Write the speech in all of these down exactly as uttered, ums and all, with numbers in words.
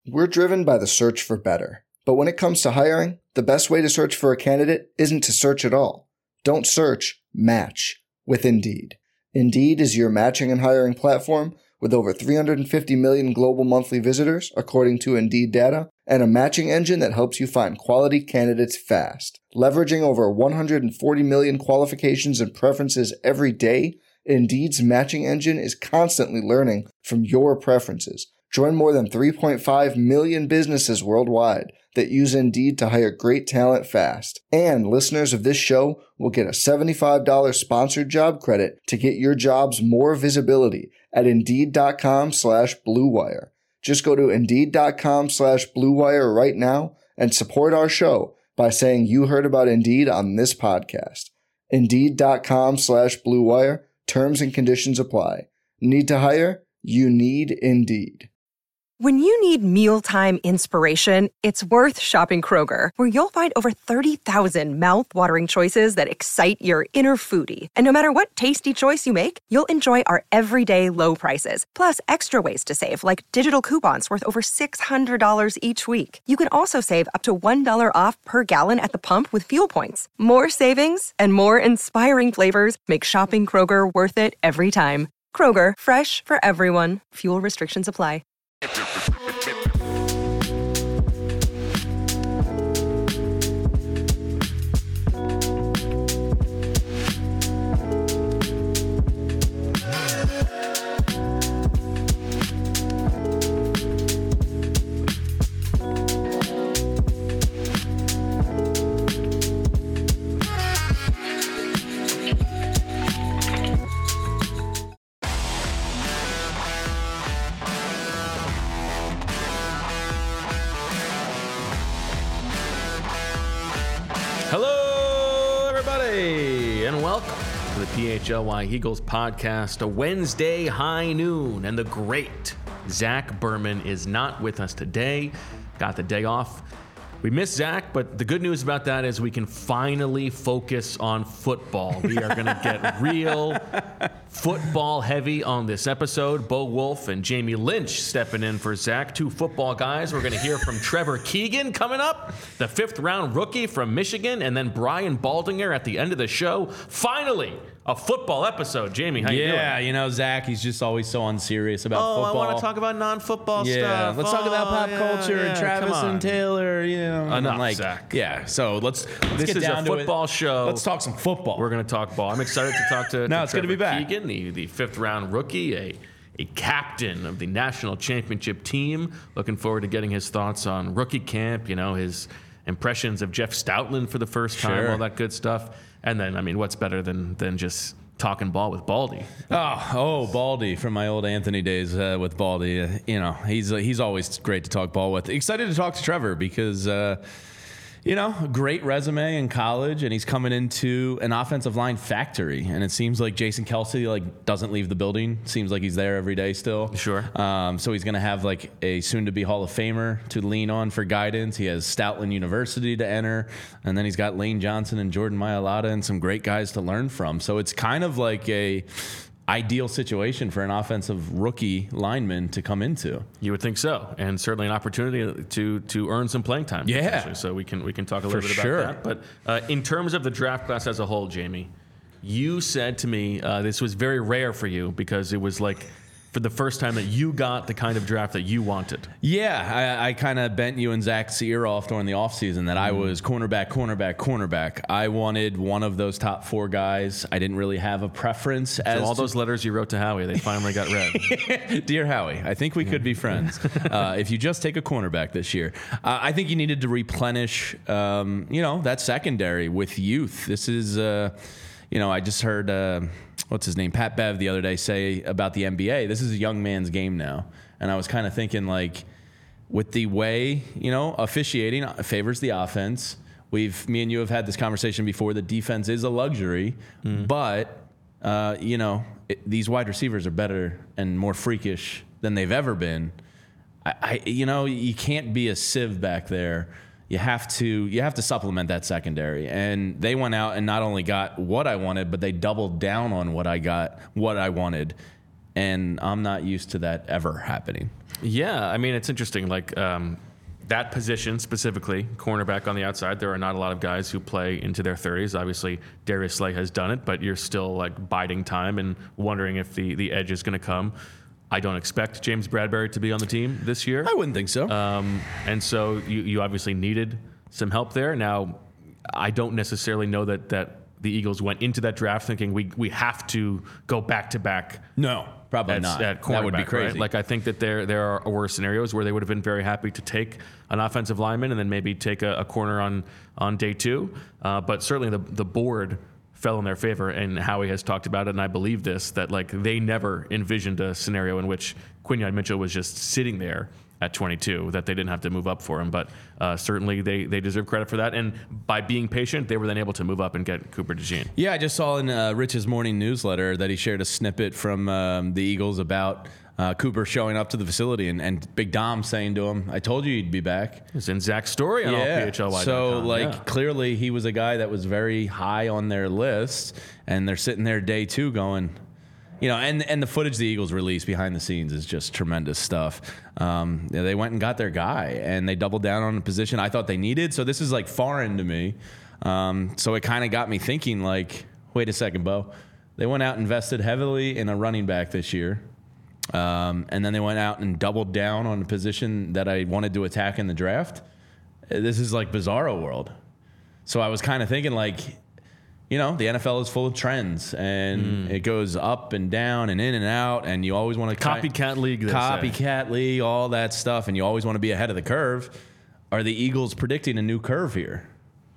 We're driven by the search for better. But when it comes to hiring, the best way to search for a candidate isn't to search at all. Don't search, match with Indeed. Indeed is your matching and hiring platform with over three hundred fifty million global monthly visitors, according to Indeed data, and a matching engine that helps you find quality candidates fast. Leveraging over one hundred forty million qualifications and preferences every day, Indeed's matching engine is constantly learning from your preferences. Join more than three point five million businesses worldwide that use Indeed to hire great talent fast. And listeners of this show will get a seventy-five dollars sponsored job credit to get your jobs more visibility at Indeed.com slash Blue Wire. Just go to Indeed.com slash Blue Wire right now and support our show by saying you heard about Indeed on this podcast. Indeed.com slash Blue Wire. Terms and conditions apply. Need to hire? You need Indeed. When you need mealtime inspiration, it's worth shopping Kroger, where you'll find over thirty thousand mouth-watering choices that excite your inner foodie. And no matter what tasty choice you make, you'll enjoy our everyday low prices, plus extra ways to save, like digital coupons worth over six hundred dollars each week. You can also save up to one dollar off per gallon at the pump with fuel points. More savings and more inspiring flavors make shopping Kroger worth it every time. Kroger, fresh for everyone. Fuel restrictions apply. Hello, everybody, and welcome to the P H L Y Eagles podcast, a Wednesday high noon. And the great Zach Berman is not with us today. Got the day off. We miss Zach, but the good news about that is we can finally focus on football. We are going to get real football heavy on this episode. Bo Wolf and Jamie Lynch stepping in for Zach, two football guys. We're going to hear from Trevor Keegan coming up, the fifth round rookie from Michigan, and then Brian Baldinger at the end of the show. Finally, a football episode. Jamie, how you doing? Yeah, you know, Zach, he's just always so unserious about oh, football. I want to talk about non-football yeah, stuff. let's oh, talk about pop yeah, culture yeah, and Travis and Taylor, you know. Enough, and like, Zach. Yeah, so let's, let's this get is down a to football it. show. Let's talk some football. We're going to talk ball. I'm excited to talk to, no, to it's Trevor good to be back. Keegan, the, the fifth round rookie, a a captain of the national championship team. Looking forward to getting his thoughts on rookie camp, you know, his impressions of Jeff Stoutland for the first time, Sure. all that good stuff. And then, I mean, what's better than than just talking ball with Baldy? Oh, oh, Baldy from my old Anthony days uh, with Baldy. Uh, you know, he's uh, he's always great to talk ball with. Excited to talk to Trevor because, uh, you know, a great resume in college, and he's coming into an offensive line factory. And it seems like Jason Kelsey like doesn't leave the building. Seems like he's there every day still. Sure. Um, so he's going to have like a soon-to-be Hall of Famer to lean on for guidance. He has Stoutland University to enter, and then he's got Lane Johnson and Jordan Mailata and some great guys to learn from. So it's kind of like a ideal situation for an offensive rookie lineman to come into. You would think so, and certainly an opportunity to to earn some playing time. Yeah. So we can we can talk a little For bit sure. about that. But uh, in terms of the draft class as a whole, Jamie, you said to me uh, this was very rare for you because it was like for the first time that you got the kind of draft that you wanted. Yeah, I, I kind of bent you and Zach's ear off during the offseason that I was cornerback, cornerback, cornerback. I wanted one of those top four guys. I didn't really have a preference. As So all to- those letters you wrote to Howie, they finally got read. Dear Howie, I think we could be friends uh, if you just take a cornerback this year. Uh, I think you needed to replenish, um, you know, that secondary with youth. This is, uh, you know, I just heard, uh, what's his name, Pat Bev the other day say about the N B A, this is a young man's game now. And I was kind of thinking, like, with the way, you know, officiating favors the offense. We've, me and you have had this conversation before. The defense is a luxury, mm. but, uh, you know, it, these wide receivers are better and more freakish than they've ever been. I, I, you know, you can't be a sieve back there. You have to, you have to supplement that secondary. And they went out and not only got what I wanted, but they doubled down on what I got, what I wanted. and I'm not used to that ever happening. Yeah, I mean, it's interesting. Like um, that position specifically, cornerback on the outside, there are not a lot of guys who play into their thirties. Obviously, Darius Slay has done it, but you're still like biding time and wondering if the, the edge is going to come. I don't expect James Bradbury to be on the team this year. I wouldn't think so. Um, and so you, you obviously needed some help there. Now, I don't necessarily know that, that the Eagles went into that draft thinking we we have to go back to back. No, probably at, not. At cornerback, that would be crazy. Right? Like I think that there there are were scenarios where they would have been very happy to take an offensive lineman and then maybe take a, a corner on on day two. Uh, but certainly the the board fell in their favor, and Howie has talked about it, and I believe this, that like they never envisioned a scenario in which Quinyon Mitchell was just sitting there at twenty-two, that they didn't have to move up for him. But uh, certainly they, they deserve credit for that. And by being patient, they were then able to move up and get Cooper DeJean. Yeah, I just saw in uh, Rich's morning newsletter that he shared a snippet from um, the Eagles about uh, Cooper showing up to the facility and, and Big Dom saying to him, I told you you'd be back. It's in Zach's story on all P H L Y dot com. So, like, yeah. clearly he was a guy that was very high on their list, and they're sitting there day two going, you know, and, and the footage the Eagles released behind the scenes is just tremendous stuff. Um, yeah, they went and got their guy, and they doubled down on a position I thought they needed. So this is, like, foreign to me. Um, so it kind of got me thinking, like, wait a second, Bo. They went out and invested heavily in a running back this year. Um, and then they went out and doubled down on a position that I wanted to attack in the draft. This is like Bizarro world. So I was kind of thinking, like, you know, the N F L is full of trends, and mm. it goes up and down and in and out, and you always want to copycat league. Copycat league, all that stuff, and you always want to be ahead of the curve. Are the Eagles predicting a new curve here?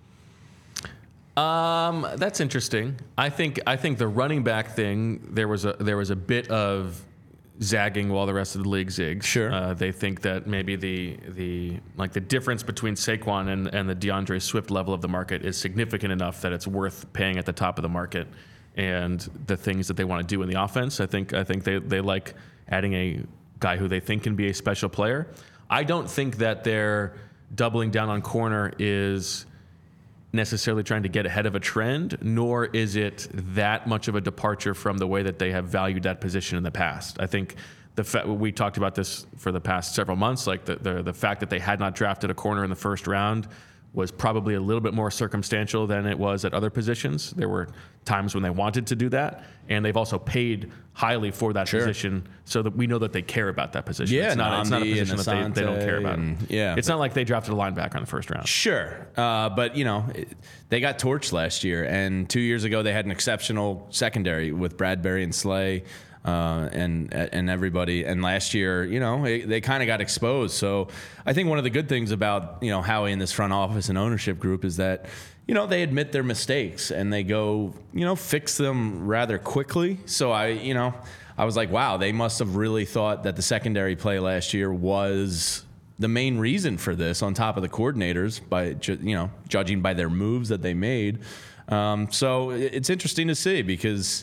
Um, that's interesting. I think I think the running back thing, there was a there was a bit of zagging while the rest of the league zigs. Sure. Uh, they think that maybe the the like the difference between Saquon and, and the DeAndre Swift level of the market is significant enough that it's worth paying at the top of the market. And the things that they want to do in the offense, I think I think they, they like adding a guy who they think can be a special player. I don't think that they're doubling down on corner is necessarily trying to get ahead of a trend, nor is it that much of a departure from the way that they have valued that position in the past. I think the fa- we talked about this for the past several months, like the, the the fact that they had not drafted a corner in the first round was probably a little bit more circumstantial than it was at other positions. There were times when they wanted to do that, and they've also paid highly for that sure. position, so that we know that they care about that position. Yeah, it's not, it's not a position that they, they don't care about. And, yeah, it's not like they drafted a linebacker in the first round. Sure, uh, but you know, it, they got torched last year, and two years ago they had an exceptional secondary with Bradbury and Slay. Uh, and and everybody, and last year, you know, it, they kind of got exposed. So I think one of the good things about, you know, Howie in this front office and ownership group is that, you know, they admit their mistakes and they go, you know, fix them rather quickly. So I, you know, I was like, wow, they must have really thought that the secondary play last year was the main reason for this, on top of the coordinators, by ju- you know, judging by their moves that they made. Um, so it's interesting to see, because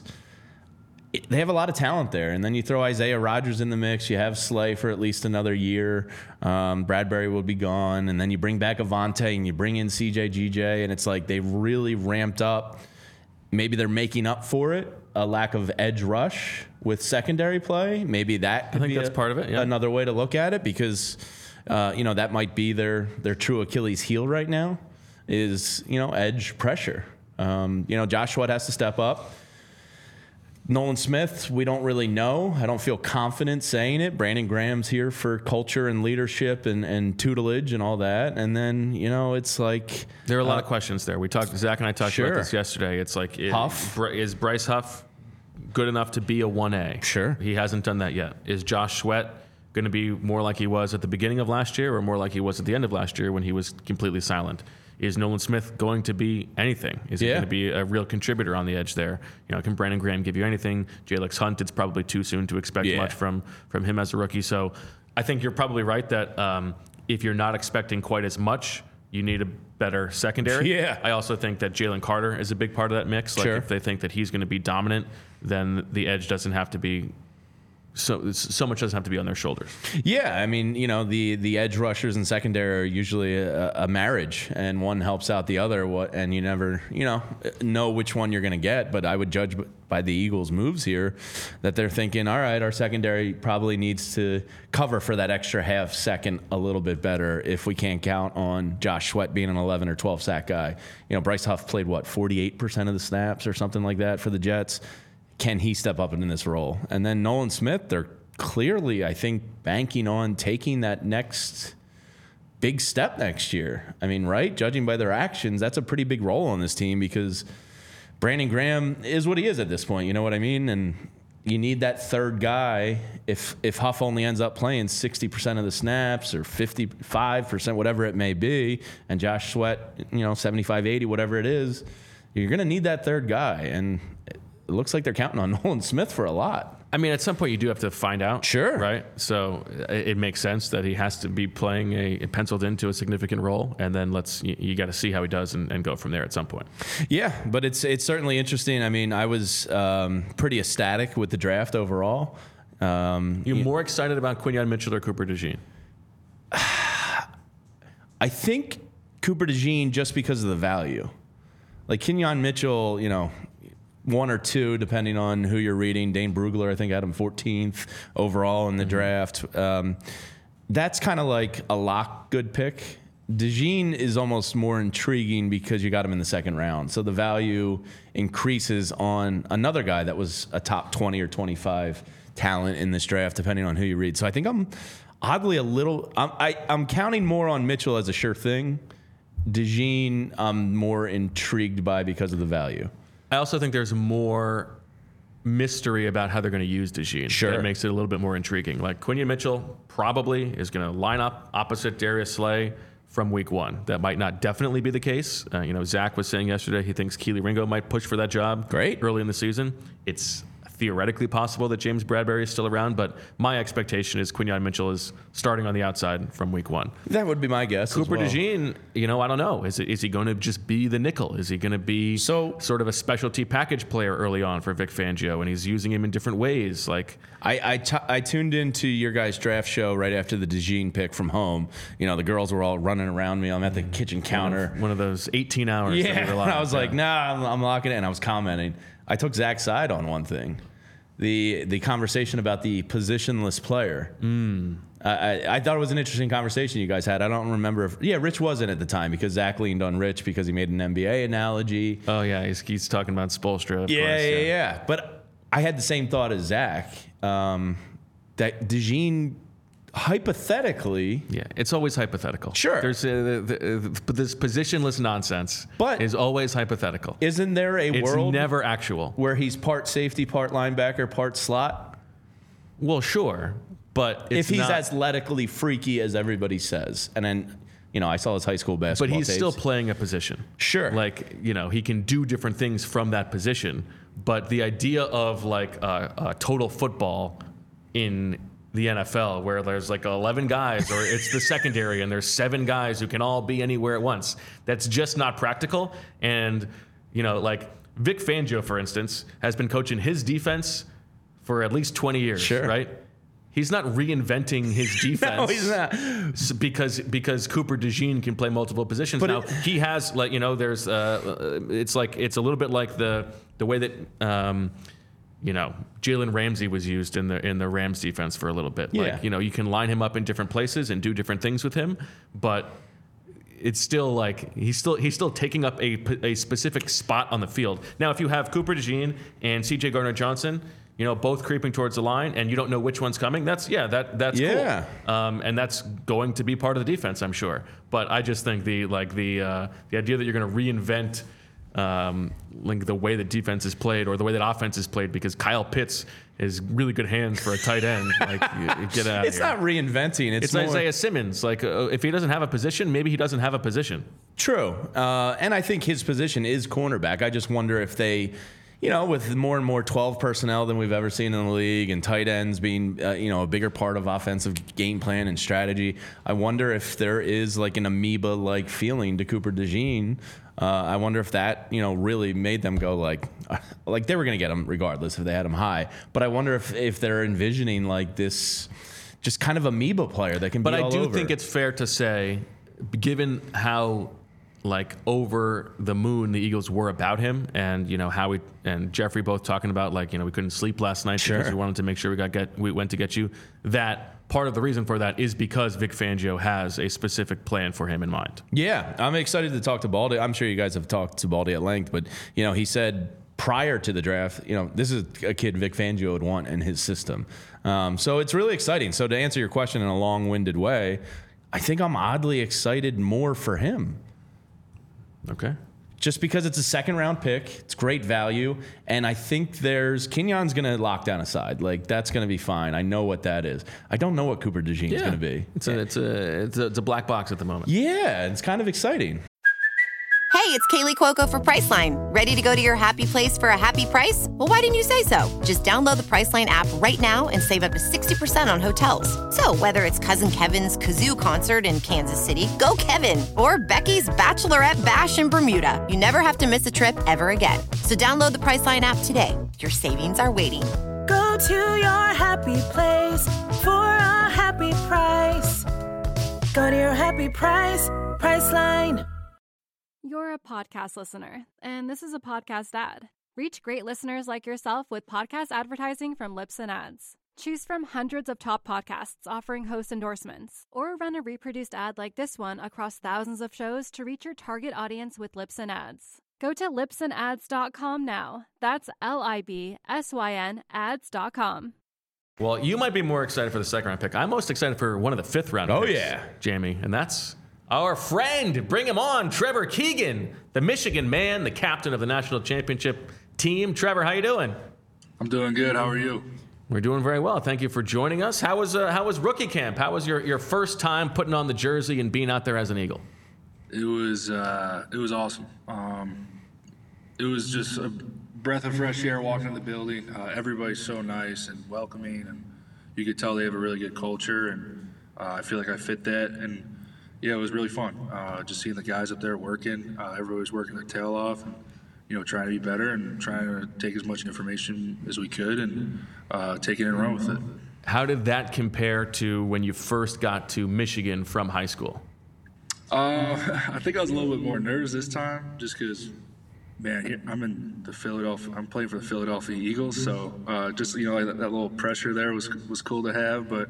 they have a lot of talent there. And then you throw Isaiah Rodgers in the mix. You have Slay for at least another year. Um, Bradbury will be gone. And then you bring back Avonte and you bring in C J G J. And it's like they've really ramped up. Maybe they're making up for it, a lack of edge rush with secondary play. Maybe that could I think be that's a, part of it. Yeah. Another way to look at it, because, uh, you know, that might be their, their true Achilles heel right now is, you know, edge pressure. Um, you know, Josh Sweat has to step up. Nolan Smith, we don't really know. I don't feel confident saying it. Brandon Graham's here for culture and leadership and, and tutelage and all that. And then, you know, it's like... There are a lot uh, of questions there. We talked, Zach and I talked sure. about this yesterday. It's like, it, Huff? is Bryce Huff good enough to be a one A? Sure. He hasn't done that yet. Is Josh Sweat going to be more like he was at the beginning of last year, or more like he was at the end of last year when he was completely silent? Is Nolan Smith going to be anything? Is he yeah. going to be a real contributor on the edge there? You know, can Brandon Graham give you anything? Jalex Hunt, it's probably too soon to expect yeah. much from from him as a rookie. So I think you're probably right that um, if you're not expecting quite as much, you need a better secondary. Yeah. I also think that Jalen Carter is a big part of that mix. Like sure. if they think that he's going to be dominant, then the edge doesn't have to be so so much doesn't have to be on their shoulders. Yeah, I mean, you know, the the edge rushers and secondary are usually a, a marriage, and one helps out the other. What, and you never, you know, know which one you're going to get. But I would judge by the Eagles' moves here that they're thinking, all right, our secondary probably needs to cover for that extra half second a little bit better if we can't count on Josh Sweat being an eleven or twelve sack guy. You know, Bryce Huff played what forty-eight percent of the snaps or something like that for the Jets. Can he step up in this role? And then Nolan Smith, they're clearly, I think, banking on taking that next big step next year. I mean, right? Judging by their actions, that's a pretty big role on this team because Brandon Graham is what he is at this point. You know what I mean? And you need that third guy. If if Huff only ends up playing sixty percent of the snaps or fifty-five percent, whatever it may be, and Josh Sweat, you know, seventy-five, eighty, whatever it is, you're going to need that third guy. And it looks like they're counting on Nolan Smith for a lot. I mean, at some point you do have to find out. Sure. Right? So it, it makes sense that he has to be playing a, penciled into a significant role, and then let's you, you got to see how he does and, and go from there at some point. Yeah, but it's it's certainly interesting. I mean, I was um, pretty ecstatic with the draft overall. Um, You're you, more excited about Quinyon Mitchell or Cooper DeJean? I think Cooper DeJean just because of the value. Like Quinyon Mitchell, you know, one or two, depending on who you're reading. Dane Brugler, I think, had him fourteenth overall in the mm-hmm. draft. Um, that's kind of like a lock good pick. DeJean is almost more intriguing because you got him in the second round. So the value increases on another guy that was a top twenty or twenty-five talent in this draft, depending on who you read. So I think I'm oddly a little – I'm I, I'm counting more on Mitchell as a sure thing. DeJean I'm more intrigued by because of the value. I also think there's more mystery about how they're going to use DeJean. Sure. That makes it a little bit more intriguing. Like Quinyon Mitchell probably is going to line up opposite Darius Slay from week one. That might not definitely be the case. Uh, you know, Zach was saying yesterday he thinks Keely Ringo might push for that job Great. early in the season. It's theoretically possible that James Bradbury is still around, but my expectation is Quinyon Mitchell is starting on the outside from week one. That would be my guess. Cooper as well. DeJean, you know, I don't know. Is it, is he going to just be the nickel? Is he going to be so, sort of a specialty package player early on for Vic Fangio, and he's using him in different ways? Like I I, t- I tuned into your guys' draft show right after the DeJean pick from home. You know, the girls were all running around me. I'm at the kitchen counter. One of, one of those eighteen hours. Yeah, that we I was yeah. like, nah, I'm, I'm locking it. And I was commenting. I took Zach's side on one thing. The the conversation about the positionless player. Mm. I, I thought it was an interesting conversation you guys had. I don't remember if yeah, Rich wasn't at the time because Zach leaned on Rich because he made an N B A analogy. Oh yeah, he's, he's talking about Spoelstra. Of yeah, course, yeah, yeah, yeah. But I had the same thought as Zach. Um, that DeJean hypothetically, yeah, it's always hypothetical. Sure, there's uh, the, the, this positionless nonsense, but is always hypothetical. Isn't there a it's world never actual where he's part safety, part linebacker, part slot? Well, sure, but it's if he's not, athletically freaky as everybody says, and then you know I saw his high school basketball. But he's tapes. still playing a position. Sure, like you know he can do different things from that position. But the idea of like a, a total football in the N F L where there's like eleven guys or it's the secondary and there's seven guys who can all be anywhere at once. That's just not practical. And, you know, like Vic Fangio, for instance, has been coaching his defense for at least twenty years, sure. right? He's not reinventing his defense. No, he's not. Because because Cooper DeJean can play multiple positions. But now it, he has like you know there's uh, it's like it's a little bit like the the way that um, you know, Jalen Ramsey was used in the in the Rams defense for a little bit. Yeah. Like, you know, you can line him up in different places and do different things with him, but it's still like he's still he's still taking up a, a specific spot on the field. Now, if you have Cooper DeJean and C J Gardner-Johnson, you know, both creeping towards the line, and you don't know which one's coming, that's yeah, that that's yeah. cool. Um, and that's going to be part of the defense, I'm sure. But I just think the like the uh, the idea that you're going to reinvent. Um, like the way that defense is played or the way that offense is played because Kyle Pitts is really good hands for a tight end. Like, you, you get out It's of here. not reinventing. It's, It's more... Isaiah Simmons. Like, uh, if he doesn't have a position, maybe he doesn't have a position. True. Uh, and I think his position is cornerback. I just wonder if they, you know, with more and more twelve personnel than we've ever seen in the league, and tight ends being, uh, you know, a bigger part of offensive game plan and strategy, I wonder if there is like an amoeba-like feeling to Cooper DeJean. Uh, I wonder if that, you know, really made them go like, like they were going to get him regardless if they had him high. But I wonder if, if they're envisioning like this just kind of amoeba player that can be all over. But I do over. think it's fair to say, given how like over the moon the Eagles were about him, and you know how we and Jeffrey both talking about like, you know, we couldn't sleep last night sure. because we wanted to make sure we got get we went to get you, that part of the reason for that is because Vic Fangio has a specific plan for him in mind. Yeah, I'm excited to talk to Baldy. I'm sure you guys have talked to Baldy at length, but you know, he said prior to the draft, you know, this is a kid Vic Fangio would want in his system. Um, so it's really exciting. So to answer your question in a long-winded way, I think I'm oddly excited more for him. Okay. Just because it's a second round pick, it's great value, and I think there's Kenyon's going to lock down a side. Like that's going to be fine. I know what that is. I don't know what Cooper DeJean's yeah. going to be. It's a it's a it's a it's a black box at the moment. Yeah, it's kind of exciting. Hey, it's Kaylee Cuoco for Priceline. Ready to go to your happy place for a happy price? Well, why didn't you say so? Just download the Priceline app right now and save up to sixty percent on hotels. So whether it's Cousin Kevin's Kazoo Concert in Kansas City, go Kevin, or Becky's Bachelorette Bash in Bermuda, you never have to miss a trip ever again. So download the Priceline app today. Your savings are waiting. Go to your happy place for a happy price. Go to your happy price, Priceline. You're a podcast listener, and this is a podcast ad. Reach great listeners like yourself with podcast advertising from Libsyn Ads. Choose from hundreds of top podcasts offering host endorsements, or run a reproduced ad like this one across thousands of shows to reach your target audience with Libsyn Ads. Go to libsyn ads dot com now. That's L I B S Y N ads dot com. Well, you might be more excited for the second round pick. I'm most excited for one of the fifth round oh, picks. Oh, yeah. Jamie, and that's our friend, bring him on, Trevor Keegan, the Michigan man, the captain of the national championship team. Trevor, how you doing? I'm doing good. How are you? We're doing very well. Thank you for joining us. How was uh, how was rookie camp? How was your, your first time putting on the jersey and being out there as an Eagle? It was uh, it was awesome. Um, it was just a breath of fresh air walking in the building. Uh, everybody's so nice and welcoming, and you could tell they have a really good culture, and uh, I feel like I fit that. And yeah, it was really fun. Uh, just seeing the guys up there working. Uh, everybody's working their tail off, and you know, trying to be better and trying to take as much information as we could and uh, take it and run with it. How did that compare to when you first got to Michigan from high school? Uh, I think I was a little bit more nervous this time, just because, man, I'm in the Philadelphia. I'm playing for the Philadelphia Eagles, so uh, just you know, like that, that little pressure there was was cool to have. But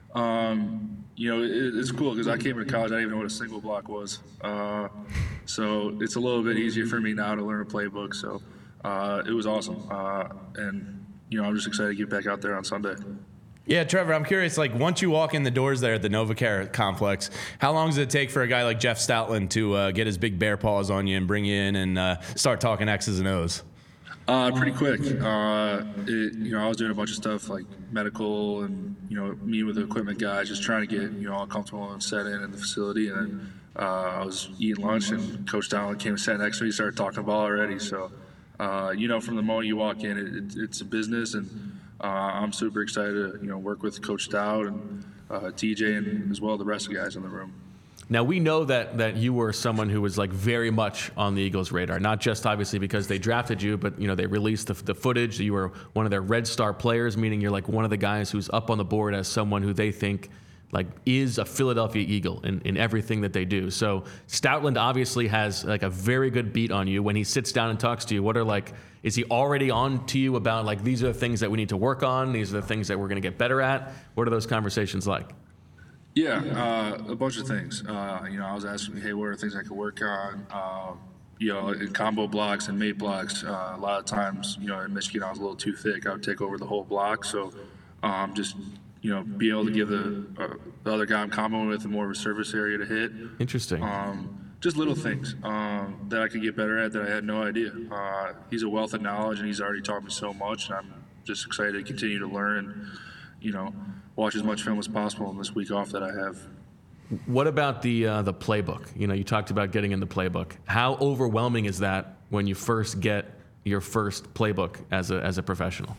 um, you know, it, it's cool because I came to college, I didn't even know what a single block was. Uh, so it's a little bit easier for me now to learn a playbook. So uh, it was awesome, uh, and you know, I'm just excited to get back out there on Sunday. Yeah, Trevor, I'm curious, like, once you walk in the doors there at the NovaCare complex, how long does it take for a guy like Jeff Stoutland to uh, get his big bear paws on you and bring you in and uh, start talking X's and O's? Uh, pretty quick. Uh, it, you know, I was doing a bunch of stuff like medical and, you know, meeting with the equipment guys, just trying to get, you know, all comfortable and set in in the facility. And then uh, I was eating lunch, and Coach Stoutland came and sat next to me, started talking ball already. So, uh, you know, from the moment you walk in, it, it, it's a business, and Uh, I'm super excited to, you know, work with Coach Stout and uh, T J and as well the rest of the guys in the room. Now, we know that that you were someone who was like very much on the Eagles' radar, not just obviously because they drafted you, but, you know, they released the, the footage. You were one of their Red Star players, meaning you're like one of the guys who's up on the board as someone who they think like is a Philadelphia Eagle in, in everything that they do. So Stoutland obviously has like a very good beat on you. When he sits down and talks to you, what are like, is he already on to you about like, these are the things that we need to work on, these are the things that we're going to get better at? What are those conversations like? Yeah, uh, a bunch of things. Uh, you know, I was asking me, hey, what are things I could work on? Uh, you know, in combo blocks and mate blocks, uh, a lot of times, you know, in Michigan, I was a little too thick. I would take over the whole block. So um, just, you know, be able to give the, uh, the other guy I'm comboing with more of a surface area to hit. Interesting. Um, just little things um, that I could get better at that I had no idea. Uh, he's a wealth of knowledge, and he's already taught me so much, and I'm just excited to continue to learn and, you know, watch as much film as possible in this week off that I have. What about the uh, the playbook? You know, you talked about getting in the playbook. How overwhelming is that when you first get your first playbook as a as a professional?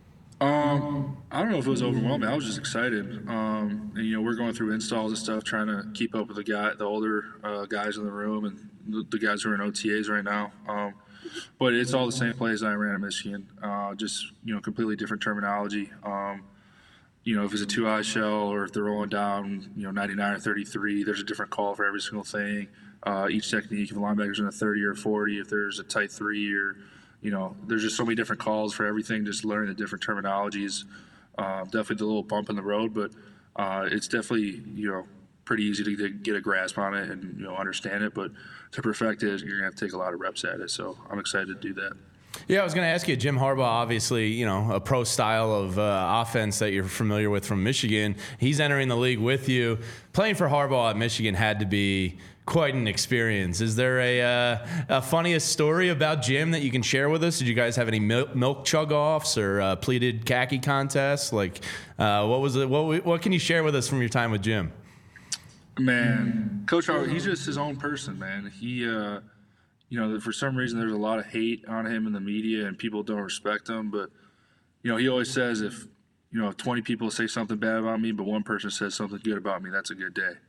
Um, I don't know if it was overwhelming. I was just excited. Um, and, you know, we're going through installs and stuff, trying to keep up with the guy, the older uh, guys in the room, and the, the guys who are in O T As right now. Um, but it's all the same plays I ran at Michigan. Uh, just you know, completely different terminology. Um, you know, if it's a two-eye shell or if they're rolling down, you know, ninety-nine or thirty-three, there's a different call for every single thing. Uh, each technique, if a linebacker's in a thirty or forty, if there's a tight three or you know, there's just so many different calls for everything, just learning the different terminologies. Uh, definitely the little bump in the road, but uh, it's definitely, you know, pretty easy to get, get a grasp on it and, you know, understand it. But to perfect it, you're going to have to take a lot of reps at it. So I'm excited to do that. Yeah, I was going to ask you, Jim Harbaugh, obviously, you know, a pro style of uh, offense that you're familiar with from Michigan. He's entering the league with you. Playing for Harbaugh at Michigan had to be quite an experience. Is there a, uh, a funniest story about Jim that you can share with us? Did you guys have any milk, milk chug-offs or uh, pleated khaki contests? Like, uh, what was it? What, what can you share with us from your time with Jim? Man, Coach Harbaugh, he's just his own person, man. He, uh, you know, for some reason there's a lot of hate on him in the media and people don't respect him. But, you know, he always says if, you know, if twenty people say something bad about me, but one person says something good about me, that's a good day.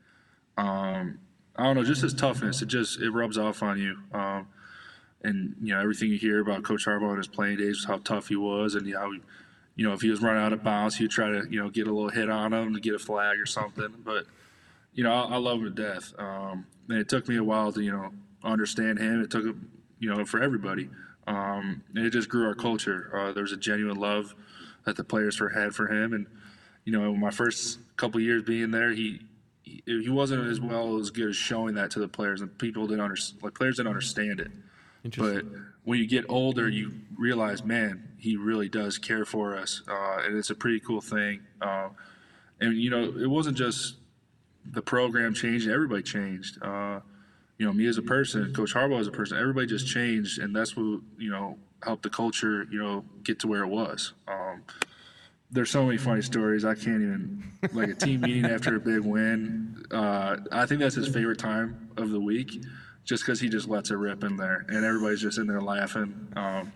Um, I don't know, just his toughness. It just it rubs off on you. Um, and, you know, everything you hear about Coach Harbaugh in his playing days, how tough he was and how, he, you know, if he was running out of bounds, he'd try to, you know, get a little hit on him to get a flag or something. But, you know, I, I love him to death. Um, and it took me a while to, you know, understand him. It took, you know, for everybody. Um, and it just grew our culture. Uh, there was a genuine love that the players had for him. And, you know, my first couple of years being there, he, he wasn't as well as good as showing that to the players, and people didn't understand. Like players didn't understand it. But when you get older, you realize, man, he really does care for us, uh, and it's a pretty cool thing. Uh, and you know, it wasn't just the program changed; everybody changed. Uh, you know, me as a person, Coach Harbaugh as a person, everybody just changed, and that's what you know helped the culture, you know, get to where it was. Um, There's so many funny stories. I can't even, like a team meeting after a big win. Uh, I think that's his favorite time of the week just because he just lets it rip in there. And everybody's just in there laughing. Um,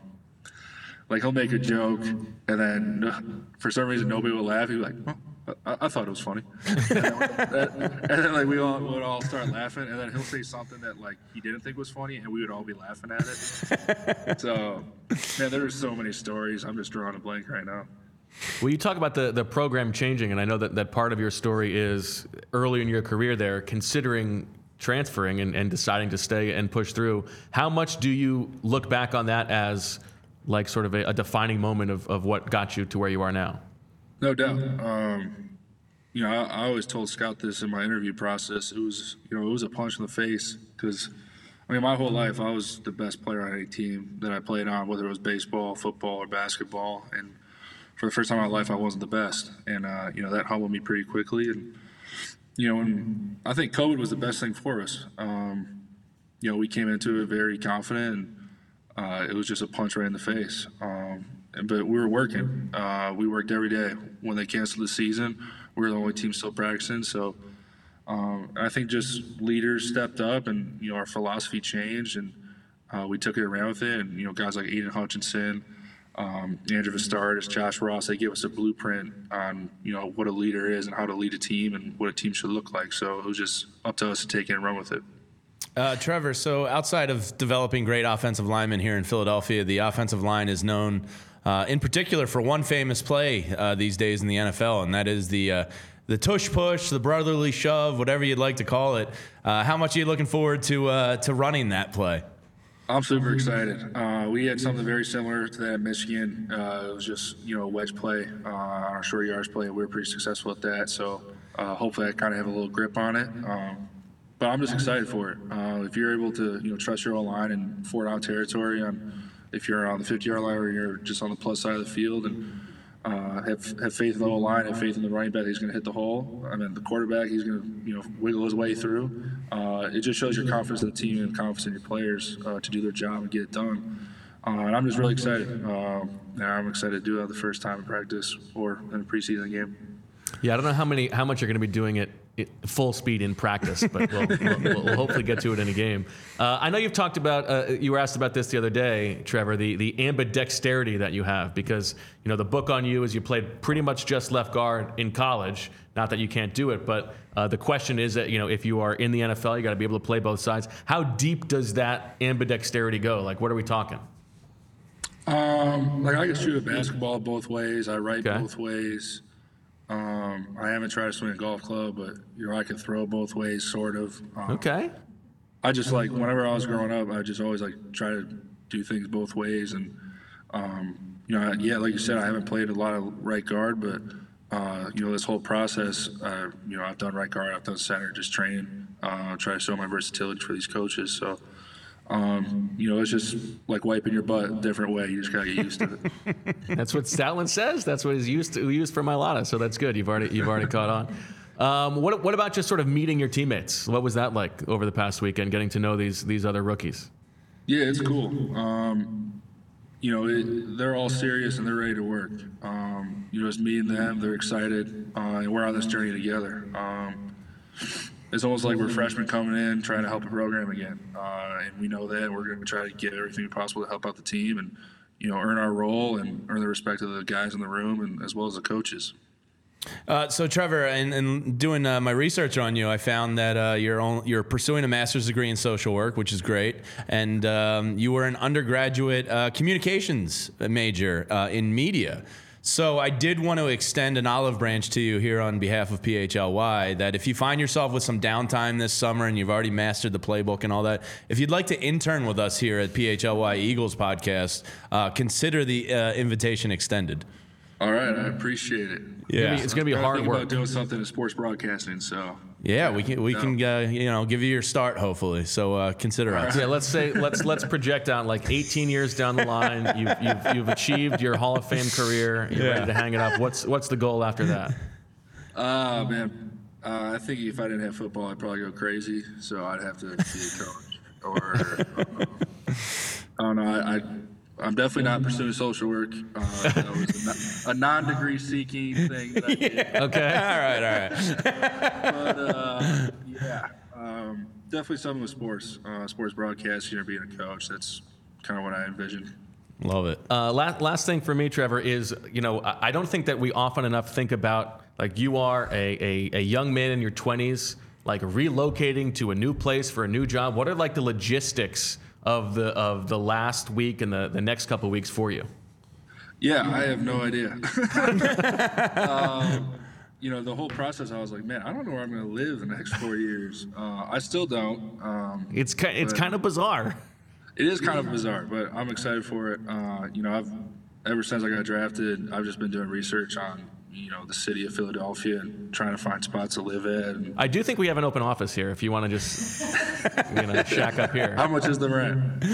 like he'll make a joke and then for some reason nobody will laugh. He'll be like, oh, I, I thought it was funny. and, then, and then like we all would all start laughing. And then he'll say something that like he didn't think was funny and we would all be laughing at it. So, man, there are so many stories. I'm just drawing a blank right now. Well, you talk about the, the program changing, and I know that, that part of your story is early in your career there, considering transferring and, and deciding to stay and push through. How much do you look back on that as like sort of a, a defining moment of, of what got you to where you are now? No doubt. Um, you know, I, I always told Scott this in my interview process. It was, you know, it was a punch in the face because, I mean, my whole life I was the best player on any team that I played on, whether it was baseball, football, or basketball, and for the first time in my life, I wasn't the best, and uh, you know that humbled me pretty quickly. And you know, and I think COVID was the best thing for us. Um, you know, we came into it very confident, and uh, it was just a punch right in the face. Um, but we were working. Uh, we worked every day. When they canceled the season, we were the only team still practicing. So um, I think just leaders stepped up, and you know, our philosophy changed, and uh, we took it around with it. And you know, guys like Aiden Hutchinson. Um, Andrew Vastardis, Josh Ross, they give us a blueprint on, you know, what a leader is and how to lead a team and what a team should look like. So it was just up to us to take it and run with it. Uh, Trevor, so outside of developing great offensive linemen here in Philadelphia, the offensive line is known uh, in particular for one famous play uh, these days in the N F L, and that is the uh, the tush push, the brotherly shove, whatever you'd like to call it. Uh, how much are you looking forward to uh, to running that play? I'm super excited. Uh, we had something very similar to that at Michigan. Uh, it was just, you know, a wedge play uh, on our short yards play. We were pretty successful at that. So uh, hopefully I kind of have a little grip on it. Um, but I'm just excited for it. Uh, if you're able to, you know, trust your O-line and four down territory on if you're on the fifty-yard line or you're just on the plus side of the field and uh, have have faith in the O-line, have faith in the running back, he's going to hit the hole. I mean, the quarterback, he's going to, you know, wiggle his way through. Uh, it just shows your confidence in the team and confidence in your players uh, to do their job and get it done. Uh, and I'm just really excited. Uh, and I'm excited to do it the first time in practice or in a preseason game. Yeah, I don't know how many, how much you're going to be doing it it, full speed in practice, but we'll, we'll, we'll hopefully get to it in a game. Uh, I know you've talked about, uh, you were asked about this the other day, Trevor, the, the ambidexterity that you have, because, you know, the book on you is you played pretty much just left guard in college. Not that you can't do it, but uh, the question is that, you know, if you are in the N F L, you got to be able to play both sides. How deep does that ambidexterity go? Like, what are we talking? Um, like I can shoot a basketball both ways. I write Okay. both ways. Um, I haven't tried to swing a golf club, but you know I can throw both ways, sort of. Um, Okay. I just like whenever I was growing up, I just always like try to do things both ways, and um, you know, yeah, like you said, I haven't played a lot of right guard, but uh, you know, this whole process, uh, you know, I've done right guard, I've done center, just training, uh, try to show my versatility for these coaches. So. Um, you know, it's just like wiping your butt a different way. You just gotta get used to it. That's what Stoutland says. That's what he's used to used for Mailata. So that's good. You've already you've already caught on. Um, what what about just sort of meeting your teammates? What was that like over the past weekend, getting to know these these other rookies? Yeah, it's cool. Um, you know, it, they're all serious and they're ready to work. Um, you know, it's me and them. They're excited, uh, and we're on this journey together. Um, It's almost like we're freshmen coming in, trying to help a program again, uh, and we know that we're going to try to get everything possible to help out the team, and you know, earn our role and earn the respect of the guys in the room, and as well as the coaches. Uh, so, Trevor, in, in doing uh, my research on you, I found that uh, you're on, you're pursuing a master's degree in social work, which is great, and um, you were an undergraduate uh, communications major uh, in media. So I did want to extend an olive branch to you here on behalf of P H L Y that if you find yourself with some downtime this summer and you've already mastered the playbook and all that, if you'd like to intern with us here at P H L Y Eagles podcast, uh, consider the uh, invitation extended. All right, I appreciate it. Yeah, it's going to be I was hard thinking work. about doing something in sports broadcasting, so. Yeah, we can we can uh, you know give you your start hopefully. So uh, consider us. Yeah, let's say let's let's project out like eighteen years down the line. You've you've, you've achieved your Hall of Fame career. You're Yeah. ready to hang it up. What's what's the goal after that? Uh, man, uh, I think if I didn't have football, I'd probably go crazy. So I'd have to be a coach, or uh, I don't know. I, I I'm definitely not pursuing social work. Uh, that was a, a non-degree seeking thing that I did. Okay. All right, all right. But uh, yeah, um, definitely something with sports, uh, sports broadcasting or being a coach. That's kind of what I envisioned. Love it. Uh, last, last thing for me, Trevor, is, you know, I, I don't think that we often enough think about, like, you are a, a, a young man in your twenties, like relocating to a new place for a new job. What are like the logistics of the of the last week and the, the next couple of weeks for you? Yeah, I have no idea. um, you know, the whole process, I was like, man, I don't know where I'm going to live the next four years. Uh, I still don't. Um, It's ki- it's but- kind of bizarre. It is kind of bizarre, but I'm excited for it. Uh, you know, I've ever since I got drafted, I've just been doing research on, you know, the city of Philadelphia and trying to find spots to live at. And I do think we have an open office here if you want to just, you know, shack up here. how much is the rent?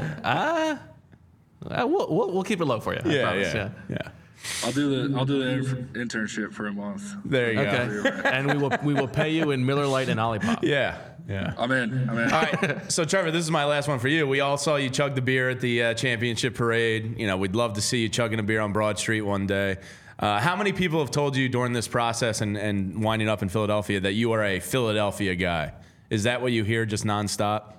Uh, we'll, we'll, we'll keep it low for you. I Yeah, promise, yeah, yeah. I'll do the I'll do the inf- internship for a month. There you Okay. go. And we will we will pay you in Miller Lite and Olipop. Yeah, yeah. I'm in. I'm in. All right, so Trevor, this is my last one for you. We all saw you chug the beer at the uh, championship parade. You know, we'd love to see you chugging a beer on Broad Street one day. Uh, how many people have told you during this process and, and winding up in Philadelphia that you are a Philadelphia guy? Is that what you hear just nonstop?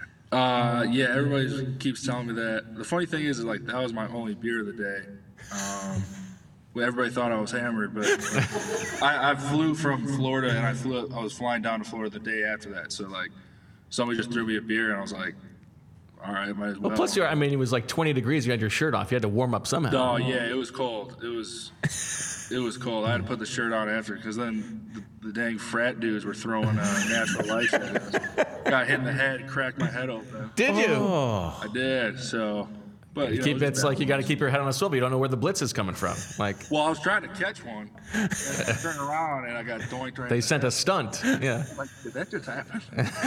Uh, yeah, everybody keeps telling me that. The funny thing is, is like that was my only beer of the day. Um, well, everybody thought I was hammered, but I, I flew from Florida and I flew. I was flying down to Florida the day after that. So like, somebody just threw me a beer and I was like, all right, might as well. Well, plus, you're, I mean, it was like twenty degrees. You had your shirt off. You had to warm up somehow. Oh yeah, it was cold. It was, it was cold. I had to put the shirt on after because then the, the dang frat dudes were throwing uh, natural lights at us. Got hit in the head, cracked my head open. Did you? I did. So, but you know, Keep, it was it's bad. like you got to keep your head on a swivel. You don't know where the blitz is coming from. Like Well, I was trying to catch one, and I turned around and I got doinked right. they in the sent head. a stunt. Yeah. Like, did that just happen?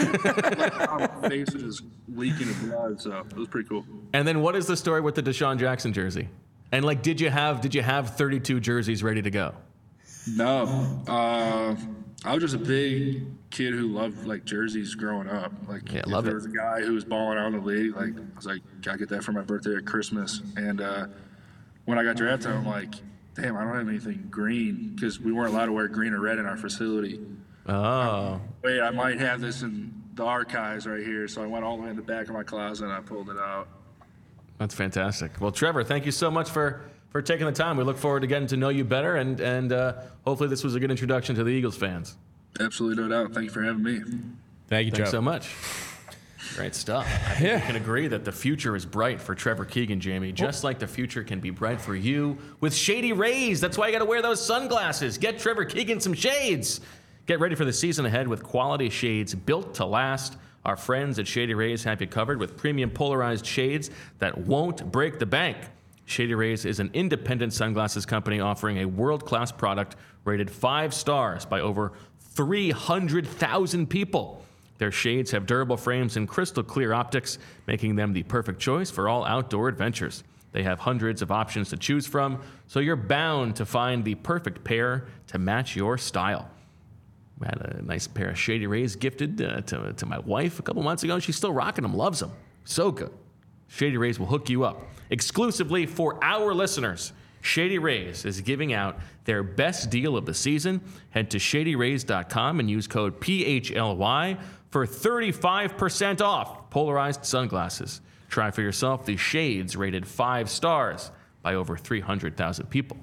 Like, my face was just leaking of blood, so it was pretty cool. And then what is the story with the Deshaun Jackson jersey? And like, did you have did you have thirty-two jerseys ready to go? No, uh, I was just a big kid who loved like jerseys growing up. Like, Yeah, if love there it. was a guy who was balling out in the league, like I was like, gotta get that for my birthday or Christmas. And uh, when I got drafted, I'm like, damn, I don't have anything green because we weren't allowed to wear green or red in our facility. Oh. Wait, I might have this in the archives right here. So I went all the way in the back of my closet and I pulled it out. That's fantastic. Well, Trevor, thank you so much for, for taking the time. We look forward to getting to know you better, and, and uh, hopefully this was a good introduction to the Eagles fans. Absolutely, no doubt. Thank you for having me. Thank you, Thanks Trevor. so much. Great stuff. I think Yeah. we can agree that the future is bright for Trevor Keegan, Jamie, just like the future can be bright for you with Shady Rays. That's why you got to wear those sunglasses. Get Trevor Keegan some shades. Get ready for the season ahead with quality shades built to last. Our friends at Shady Rays have you covered with premium polarized shades that won't break the bank. Shady Rays is an independent sunglasses company offering a world-class product rated five stars by over three hundred thousand people. Their shades have durable frames and crystal clear optics, making them the perfect choice for all outdoor adventures. They have hundreds of options to choose from, so you're bound to find the perfect pair to match your style. I had a nice pair of Shady Rays gifted uh, to, to my wife a couple months ago, and she's still rocking them, loves them. So good. Shady Rays will hook you up. Exclusively for our listeners, Shady Rays is giving out their best deal of the season. Head to shady rays dot com and use code P H L Y for thirty-five percent off polarized sunglasses. Try for yourself the shades rated five stars by over three hundred thousand people.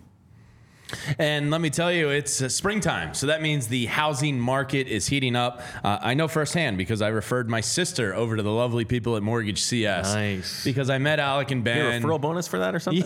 And let me tell you, it's uh, springtime, so that means the housing market is heating up. Uh, I know firsthand because I referred my sister over to the lovely people at Mortgage C S. Nice. Because I met Alec and Ben. You referral bonus for that or something?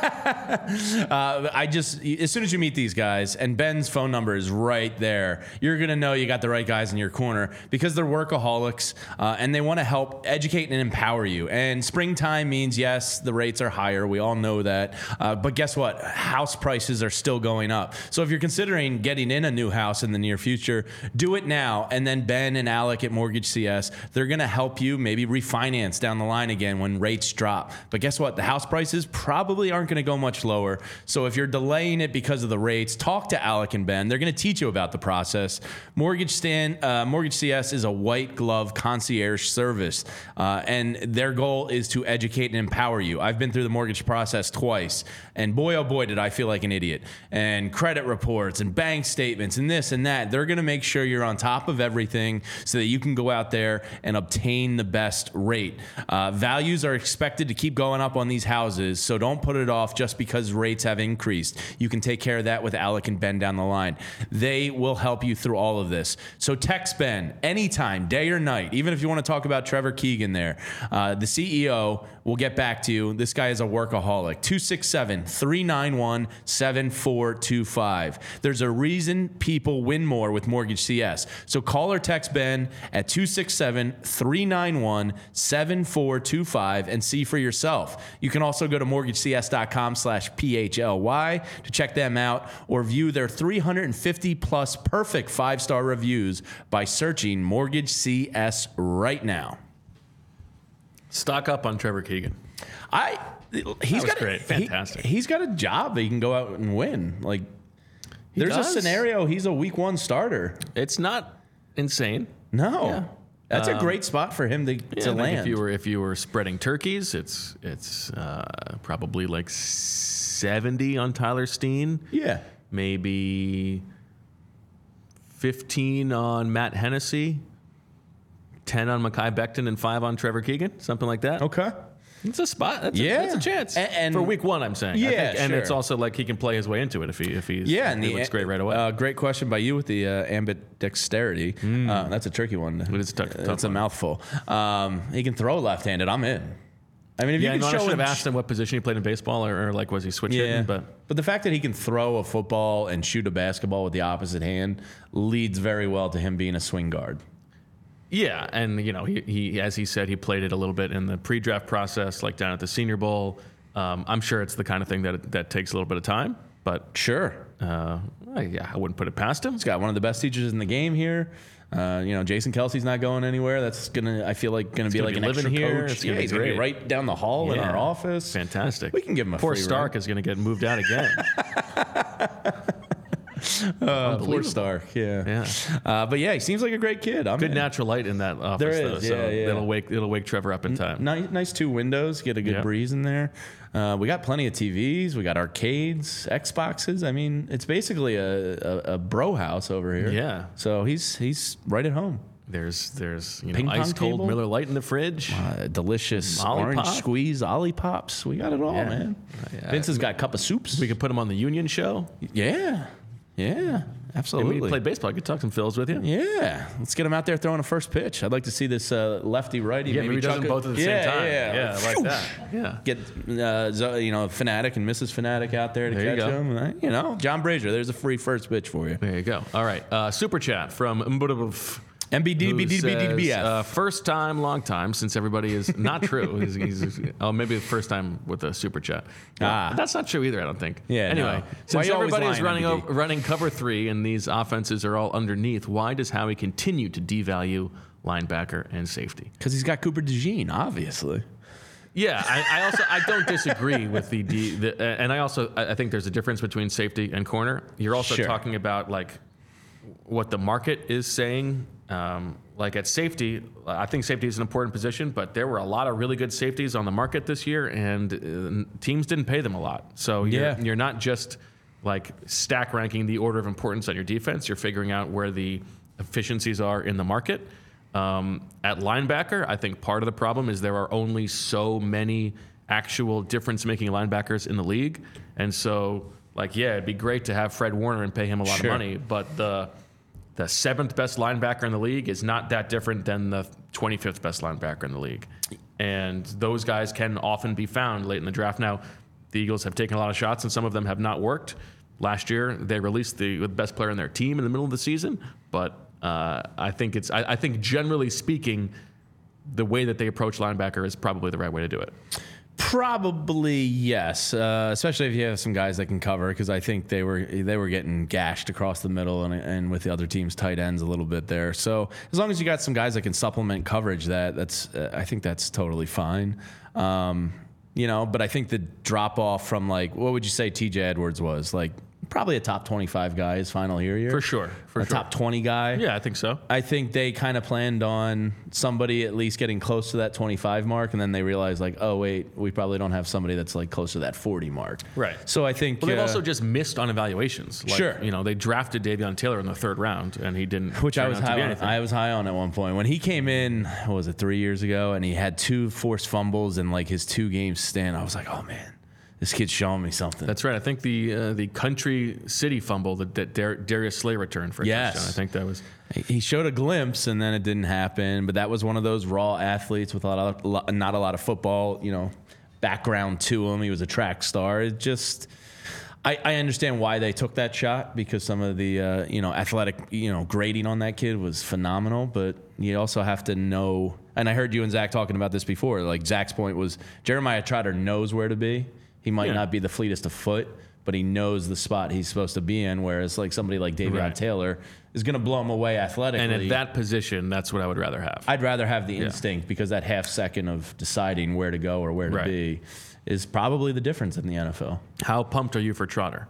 uh, I just, as soon as you meet these guys, and Ben's phone number is right there, you're going to know you got the right guys in your corner because they're workaholics uh, and they want to help educate and empower you. And springtime means, yes, the rates are higher. We all know that. Uh, but guess what? House prices are still going up. So if you're considering getting in a new house in the near future, do it now. And then Ben and Alec at Mortgage C S, they're going to help you maybe refinance down the line again when rates drop. But guess what? The house prices probably aren't going to go much lower. So if you're delaying it because of the rates, talk to Alec and Ben. They're going to teach you about the process. Mortgage Stand, uh, Mortgage C S is a white glove concierge service. Uh, and their goal is to educate and empower you. I've been through the mortgage process twice. And boy, oh boy, did I feel like an idiot. And credit reports and bank statements and this and that. They're going to make sure you're on top of everything so that you can go out there and obtain the best rate. Uh, values are expected to keep going up on these houses, so don't put it off just because rates have increased. You can take care of that with Alec and Ben down the line. They will help you through all of this. So text Ben anytime, day or night, even if you want to talk about Trevor Keegan there. Uh, the C E O will get back to you. This guy is a workaholic. two six seven, three nine one, seven four two five. There's a reason people win more with Mortgage C S. So call or text Ben at two six seven, three nine one, seven four two five and see for yourself. You can also go to mortgage c s dot com slash P H L Y to check them out or view their three hundred fifty plus perfect five-star reviews by searching Mortgage C S right now. Stock up on Trevor Keegan. I he's was got great. A, Fantastic. He, he's got a job that he can go out and win. Like there's does. a scenario he's a week one starter. It's not insane. No. Yeah. That's Um, a great spot for him to, Yeah, to I think land. if you were if you were spreading turkeys, it's it's uh, probably like seventy on Tyler Steen. yeah. Maybe fifteen on Matt Hennessy, ten on Mekhi Becton, and five on Trevor Keegan, something like that. Okay. It's a spot. That's Yeah. a, that's a chance. And- and- for week one, I'm saying. I Yeah, think, and sure. it's also like he can play his way into it if he if he's Yeah, if and he the, looks great right away. Uh, great question by you with the uh, ambidexterity. Uh, that's a tricky one. It is a tough- tough That's a one. mouthful. Um, he can throw left-handed. I'm in. I mean, if yeah, you no, can I show should him, have asked him what position he played in baseball, or, or like was he switch yeah, hitting? But but the fact that he can throw a football and shoot a basketball with the opposite hand leads very well to him being a swing guard. yeah, and you know, he, he as he said, he played it a little bit in the pre-draft process, like down at the Senior Bowl. Um, I'm sure it's the kind of thing that that takes a little bit of time, but Sure. uh, yeah, I wouldn't put it past him. He's got one of the best teachers in the game here. Uh, you know, Jason Kelsey's not going anywhere. That's gonna, I feel like, gonna be gonna like be an living extra here. coach. It's gonna Yeah, be he's gonna be great. right down the hall in Yeah. our office. Fantastic. We can give him a Poor free Stark rent. is going to get moved out again. Uh, poor Stark, yeah. Yeah. Uh, but yeah, he seems like a great kid. I'm Good in. natural light in that office, There though, is, so yeah, yeah. it'll wake it'll wake Trevor up in time. Nice, nice two windows. Get a good Yeah. breeze in there. Uh, we got plenty of T Vs. We got arcades, Xboxes. I mean, it's basically a, a, a bro house over here. Yeah. So he's he's right at home. There's there's you know Ping pong ice cold table? Miller Lite in the fridge. Uh, delicious Ollie orange Pop? squeeze, Ollie Pops. We got it all, Yeah. man. Yeah. Vince has got a cup of soups. We could put him on the Union show. yeah, yeah, And absolutely. we played baseball. I could talk some fills with you. Yeah, let's get him out there throwing a first pitch. I'd like to see this uh, lefty righty. Yeah, maybe, he does them chuck both it- at the yeah, same time. Yeah, yeah, like, like phew. that. Yeah. Get uh, Zo- you know Fanatic and Missus Fanatic out there to There you catch go. him. Uh, You know, John Brazier. There's a free first pitch for you. There you go. All right. Uh, super chat from Mbudabuf. M B D B D B D B says, F. uh, first time, long time, since everybody is not true. he's, he's, oh, maybe the first time with a super chat. Well, Ah. that's not true either. I don't think. Yeah, Anyway, no. Why since you always everybody is lying, running M B D? over, running cover three and these offenses are all underneath, why does Howie continue to devalue linebacker and safety? Because he's got Cooper DeJean, obviously. Yeah, I, I also I don't disagree with the, D, the uh, and I also I I think there's a difference between safety and corner. You're also Sure. talking about like what the market is saying. Um, like at safety, I think safety is an important position, but there were a lot of really good safeties on the market this year, and uh, teams didn't pay them a lot. So you're, Yeah. you're not just like stack ranking the order of importance on your defense. You're figuring out where the efficiencies are in the market. Um, at linebacker, I think part of the problem is there are only so many actual difference-making linebackers in the league, and so like yeah, it'd be great to have Fred Warner and pay him a lot Sure. of money, but the the seventh best linebacker in the league is not that different than the twenty-fifth best linebacker in the league, and those guys can often be found late in the draft. Now, the Eagles have taken a lot of shots, and some of them have not worked. Last year, they released the, the best player in their team in the middle of the season, but uh, I think it's. I, I think generally speaking, the way that they approach linebacker is probably the right way to do it. Probably yes, uh, especially if you have some guys that can cover. Because I think they were they were getting gashed across the middle and, and with the other team's tight ends a little bit there. So as long as you got some guys that can supplement coverage, that that's uh, I think that's totally fine. Um, you know, but I think the drop off from like what would you say T J Edwards was like probably a top twenty-five guy his final year here For sure, for a sure. top twenty guy. Yeah, I think so. I think they kind of planned on somebody at least getting close to that twenty-five mark, and then they realized like, oh wait, we probably don't have somebody that's like close to that forty mark. Right. So I think Well, they've uh, also just missed on evaluations. Like, Sure. You know, they drafted Davion Taylor in the third round, and he didn't. which I turn was out to high be on. anything. I was high on at one point when he came in. What was it, three years ago? And he had two forced fumbles in like his two games stand. I was like, oh man, this kid's showing me something. That's right. I think the uh, the Country City fumble that, that Dar- Darius Slay returned for a Yes. touchdown. I think that was. He showed a glimpse, and then it didn't happen. But that was one of those raw athletes with a lot of, lo- not a lot of football, you know, background to him. He was a track star. It just, I, I understand why they took that shot because some of the, uh, you know, athletic, you know, grading on that kid was phenomenal. But you also have to know. And I heard you and Zach talking about this before. Like Zach's point was Jeremiah Trotter knows where to be. He might Yeah. not be the fleetest of foot, but he knows the spot he's supposed to be in. Whereas like somebody like Davion Right. Taylor is going to blow him away athletically. And at that position, that's what I would rather have. I'd rather have the instinct because that half second of deciding where to go or where to Right. be is probably the difference in the N F L. How pumped are you for Trotter?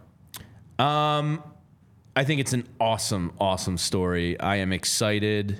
Um, I think it's an awesome, awesome story. I am excited.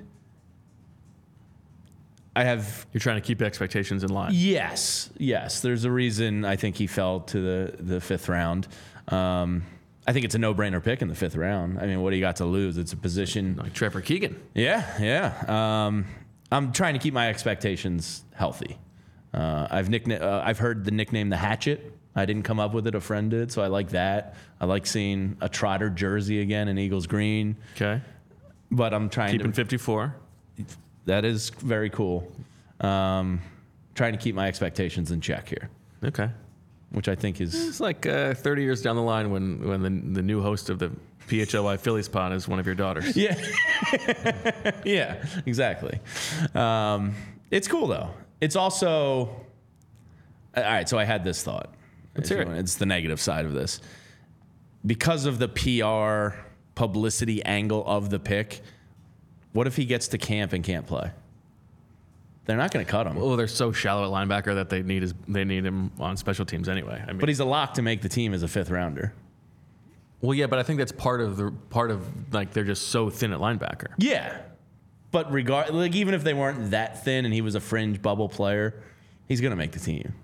I have You're trying to keep expectations in line. yes, yes. There's a reason I think he fell to the the fifth round. Um, I think it's a no-brainer pick in the fifth round. I mean, what do you got to lose? It's a position. Like Trevor Keegan. Yeah, yeah. Um, I'm trying to keep my expectations healthy. Uh, I've nickna- uh, I've heard the nickname the Hatchet. I didn't come up with it; a friend did, so I like that. I like seeing a Trotter jersey again in Eagles green. Okay. But I'm trying Keeping to. fifty-four. That is very cool. Um, trying to keep my expectations in check here, Okay. which I think is It's like uh, thirty years down the line when, when the, the new host of the P H L Y Phillies pod is one of your daughters. yeah, yeah, exactly. Um, it's cool though. It's also all right. So I had this thought. Let's hear it. It's the negative side of this because of the P R publicity angle of the pick. What if he gets to camp and can't play? They're not going to cut him. Oh, they're so shallow at linebacker that they need his, they need him on special teams anyway. I mean, But he's a lock to make the team as a fifth rounder. Well, yeah, but I think that's part of the part of like they're just so thin at linebacker. Yeah, but regard like even if they weren't that thin and he was a fringe bubble player, he's gonna make the team.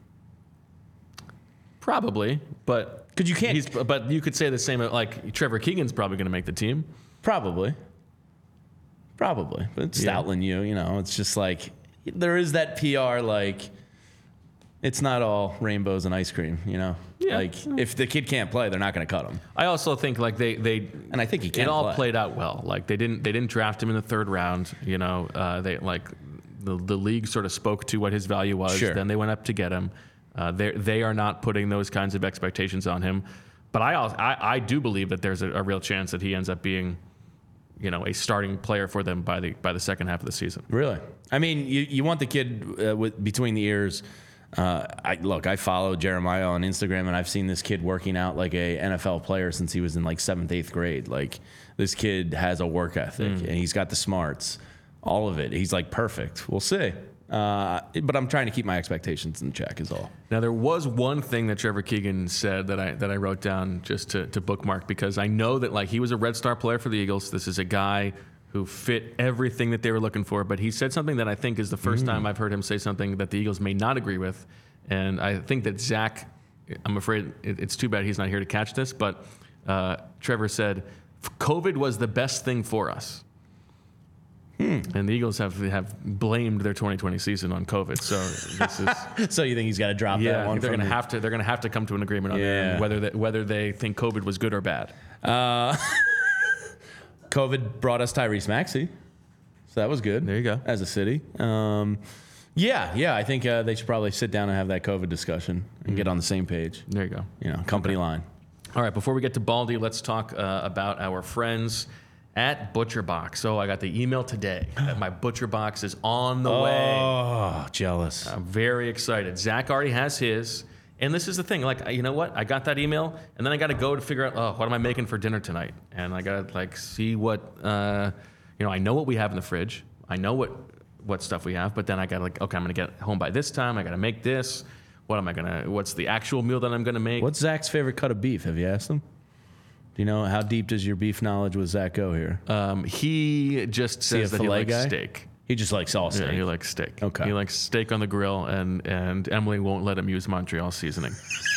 Probably, but because you can't. He's, but you could say the same. Like Trevor Keegan's probably going to make the team. Probably, probably. But it's Yeah. Stoutland, you you know, it's just like there is that P R like. It's not all rainbows and ice cream, you know. Yeah. Like if the kid can't play, they're not going to cut him. I also think like they they And I think he can it all play. played out well. Like they didn't they didn't draft him in the third round. You know, uh, they like the the league sort of spoke to what his value was. Sure. Then they went up to get him. Uh, they they are not putting those kinds of expectations on him. But I also, I, I do believe that there's a, a real chance that he ends up being, you know, a starting player for them by the by the second half of the season. Really? I mean, you, you want the kid uh, with between the ears. Uh, I look, I follow Jeremiah on Instagram, and I've seen this kid working out like a N F L player since he was in like seventh, eighth grade. Like this kid has a work ethic, Mm. and he's got the smarts, all of it. He's like perfect. We'll see. Uh, but I'm trying to keep my expectations in check, is all. Now there was one thing that Trevor Keegan said that I that I wrote down just to, to bookmark because I know that like he was a Red Star player for the Eagles. This is a guy who fit everything that they were looking for. But he said something that I think is the first Mm. time I've heard him say something that the Eagles may not agree with. And I think that Zach, I'm afraid it, it's too bad he's not here to catch this, but uh, Trevor said, COVID was the best thing for us. Hmm. And the Eagles have have blamed their twenty twenty season on COVID. So this is So you think he's got to drop that yeah. one? They're from going to the- have to they're going to have to come to an agreement on Yeah. that, whether they, whether they think COVID was good or bad. Uh, COVID brought us Tyrese Maxey, so that was good. There you go. As a city, um, yeah, yeah. I think uh, they should probably sit down and have that COVID discussion and get on the same page. There you go. You know, company line. All right, before we get to Baldy, let's talk uh, about our friends at ButcherBox. So I got the email today that my ButcherBox is on the way. Oh, jealous. I'm very excited. Zach already has his. And this is the thing, like, you know what? I got that email, and then I got to go to figure out, oh, what am I making for dinner tonight? And I got to, like, see what, uh, you know, I know what we have in the fridge. I know what, what stuff we have, but then I got to, like, okay, I'm going to get home by this time. I got to make this. What am I going to, what's the actual meal that I'm going to make? What's Zach's favorite cut of beef? Have you asked him? Do you know how deep does your beef knowledge with Zach go here? Um, he just Is he a says that he filet likes guy? steak. He just likes all steak. Yeah, he likes steak. Okay. He likes steak on the grill, and, and Emily won't let him use Montreal seasoning.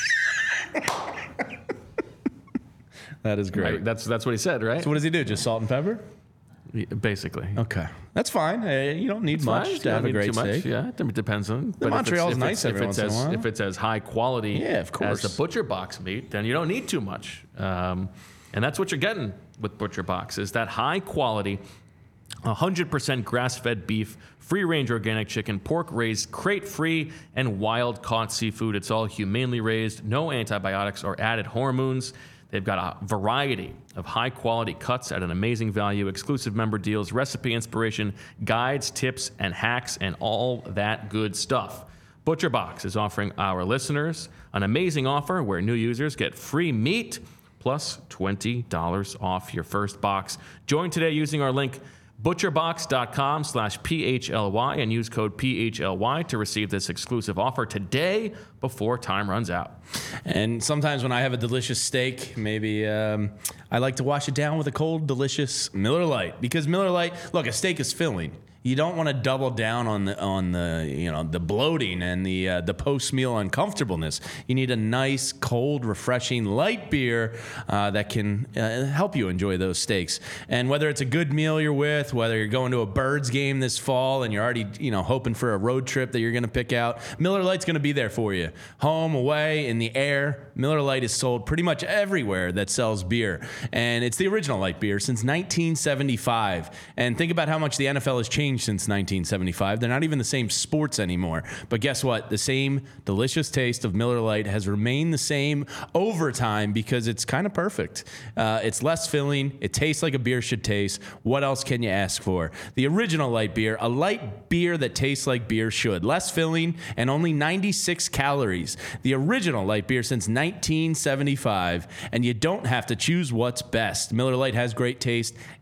That is great. Right? That's that's what he said, right? So what does he do? Just salt and pepper? Yeah, basically. Okay, that's fine. Uh, you don't need It's much fine. to You have don't a need great too much. steak. Yeah, it depends on. But if Montreal's it's, if nice it's, every if once it's in a as, while. If it's as high quality Yeah, of course. as the Butcher Box meat, then you don't need too much. Um, and that's what you're getting with Butcher Box is that high quality, one hundred percent grass-fed beef, free-range organic chicken, pork-raised, crate-free, and wild-caught seafood. It's all humanely raised, no antibiotics or added hormones. They've got a variety of high-quality cuts at an amazing value, exclusive member deals, recipe inspiration, guides, tips, and hacks, and all that good stuff. ButcherBox is offering our listeners an amazing offer where new users get free meat plus twenty dollars off your first box. Join today using our link butcherbox.com slash P-H-L-Y and use code P H L Y to receive this exclusive offer today before time runs out. And sometimes when I have a delicious steak, maybe um, I like to wash it down with a cold, delicious Miller Lite. Because Miller Lite, look, a steak is filling. You don't want to double down on the on the you know the bloating and the uh, the post meal uncomfortableness. You need a nice, cold, refreshing light beer uh, that can uh, help you enjoy those steaks. And whether it's a good meal you're with, whether you're going to a Birds game this fall and you're already you know hoping for a road trip that you're going to pick out, Miller Lite's going to be there for you. Home, away, in the air, Miller Lite is sold pretty much everywhere that sells beer, and it's the original light beer since nineteen seventy-five. And think about how much the N F L has changed since nineteen seventy-five. They're not even the same sports anymore. But guess what? The same delicious taste of Miller Lite has remained the same over time because it's kind of perfect. Uh, it's less filling. It tastes like a beer should taste. What else can you ask for? The original light beer, a light beer that tastes like beer should. Less filling and only ninety-six calories. The original light beer since nineteen seventy-five. And you don't have to choose what's best. Miller Lite has great taste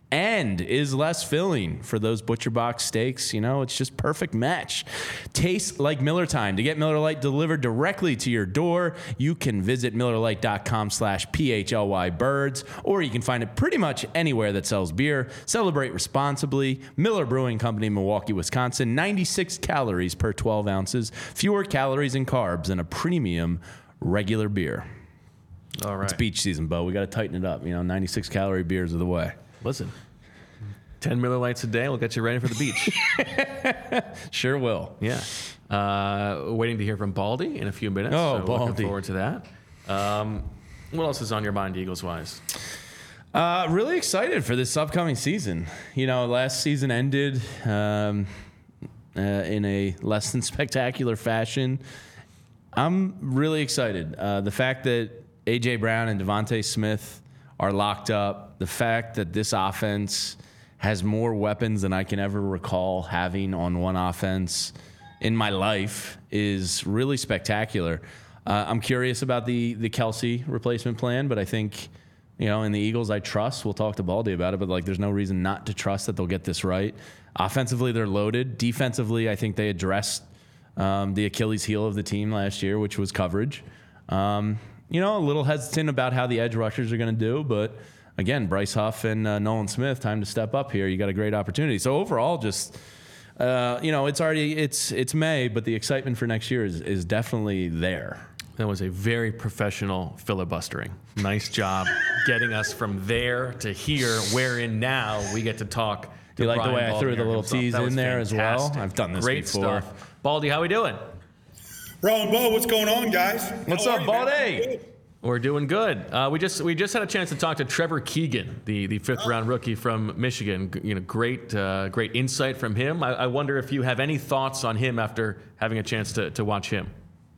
and is less filling for those Butcher Box steaks. You know, it's just perfect match. Tastes like Miller Time. To get Miller Lite delivered directly to your door, you can visit MillerLite.com slash P-H-L-Y birds, or you can find it pretty much anywhere that sells beer. Celebrate responsibly. Miller Brewing Company, Milwaukee, Wisconsin. ninety-six calories per twelve ounces. Fewer calories and carbs than a premium regular beer. All right. It's beach season, Bo. We got to tighten it up. You know, ninety-six calorie beers are the way. Listen, ten Miller Lights a day will get you ready for the beach. Sure will. Yeah. Uh, waiting to hear from Baldy in a few minutes. Oh, so Baldy. Looking forward to that. Um, what else is on your mind, Eagles-wise? Uh, really excited for this upcoming season. You know, last season ended um, uh, in a less than spectacular fashion. I'm really excited. Uh, the fact that A J. Brown and Devontae Smith are locked up, the fact that this offense has more weapons than I can ever recall having on one offense in my life is really spectacular. Uh, I'm curious about the the Kelsey replacement plan, but I think, you know, in the Eagles, I trust. We'll talk to Baldy about it, but like, there's no reason not to trust that they'll get this right. Offensively, they're loaded. Defensively, I think they addressed um, the Achilles heel of the team last year, which was coverage. Um, you know, a little hesitant about how the edge rushers are going to do, but again, Bryce Huff and uh, Nolan Smith, time to step up here. You got a great opportunity. So overall, just uh, you know, it's already it's it's May, but the excitement for next year is is definitely there. That was a very professional filibustering. Nice job getting us from there to here, wherein now we get to talk. To Do you like Brian the way I Baldy threw the little himself. tease That in was there as well? fantastic. I've done this Great before. stuff. Baldy, how we doing? Bro and Bo, what's going on, guys? What's How up, are you, man? Baldy? We're doing good. Uh, we just we just had a chance to talk to Trevor Keegan, the, the fifth round rookie from Michigan. G- You know, great uh, great insight from him. I, I wonder if you have any thoughts on him after having a chance to, to watch him.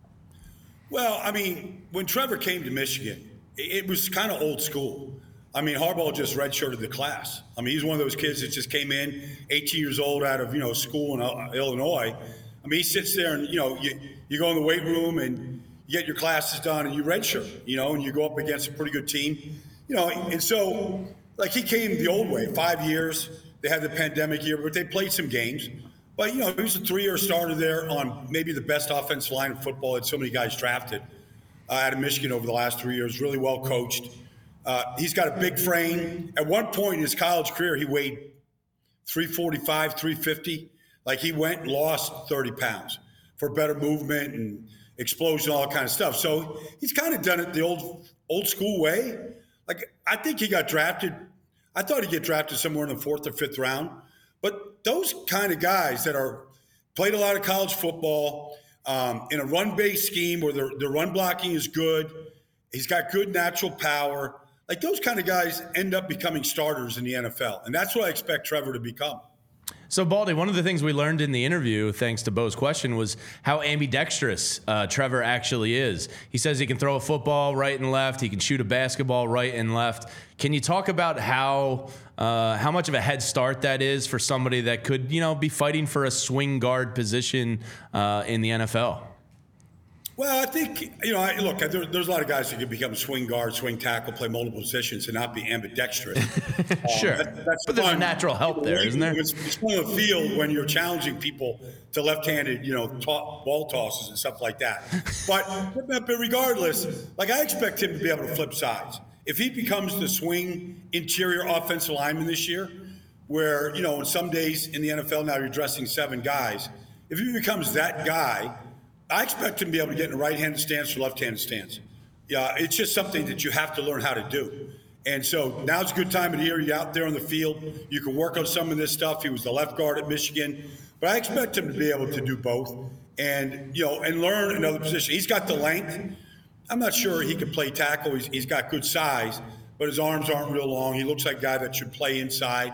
Well, I mean, when Trevor came to Michigan, it, it was kind of old school. I mean, Harbaugh just redshirted the class. I mean, he's one of those kids that just came in, eighteen years old, out of, you know, school in uh, Illinois. I mean, he sits there and, you know, you, you go in the weight room and you get your classes done and you redshirt, you know, and you go up against a pretty good team, you know. And so, like, he came the old way, five years. They had the pandemic year, but they played some games. But, you know, he was a three-year starter there on maybe the best offensive line in football. Had so many guys drafted uh, out of Michigan over the last three years, really well coached. Uh, he's got a big frame. At one point in his college career, he weighed three forty-five, three fifty. Like, he went and lost thirty pounds for better movement and explosion, all that kind of stuff. So he's kind of done it the old old school way. Like, I think he got drafted. I thought he'd get drafted somewhere in the fourth or fifth round. But those kind of guys that are played a lot of college football um, in a run-based scheme where their, their run blocking is good, he's got good natural power. Like, those kind of guys end up becoming starters in the N F L. And that's what I expect Trevor to become. So, Baldy, one of the things we learned in the interview, thanks to Bo's question, was how ambidextrous uh, Trevor actually is. He says he can throw a football right and left. He can shoot a basketball right and left. Can you talk about how uh, how much of a head start that is for somebody that could, you know, be fighting for a swing guard position uh, in the N F L? Well, I think, you know, I, look, there, there's a lot of guys that can become swing guard, swing tackle, play multiple positions and not be ambidextrous. Sure. Um, that, that's but there's fun. a natural help there, isn't there? It's, it's on the field when you're challenging people to left-handed, you know, to- ball tosses and stuff like that. But, but regardless, like, I expect him to be able to flip sides. If he becomes the swing interior offensive lineman this year, where, you know, in some days in the N F L now you're dressing seven guys, if he becomes that guy, I expect him to be able to get in a right-handed stance or left-handed stance. Yeah, it's just something that you have to learn how to do. And so now's a good time of the year. You're out there on the field. You can work on some of this stuff. He was the left guard at Michigan. But I expect him to be able to do both and, you know, and learn another position. He's got the length. I'm not sure he can play tackle. He's, he's got good size, but his arms aren't real long. He looks like a guy that should play inside.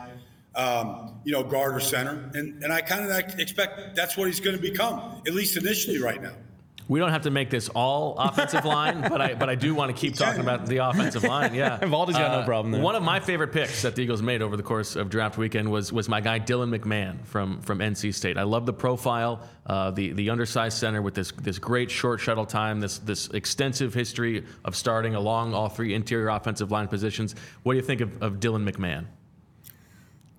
Um, you know, guard or center. And and I kind of expect that's what he's going to become, at least initially right now. We don't have to make this all offensive line, but I but I do want to keep talking about the offensive line. Yeah, Baldy's got no problem there. One of my favorite picks that the Eagles made over the course of draft weekend was was my guy Dylan McMahon from from N C State. I love the profile, uh, the the undersized center with this this great short shuttle time, this this extensive history of starting along all three interior offensive line positions. What do you think of, of Dylan McMahon?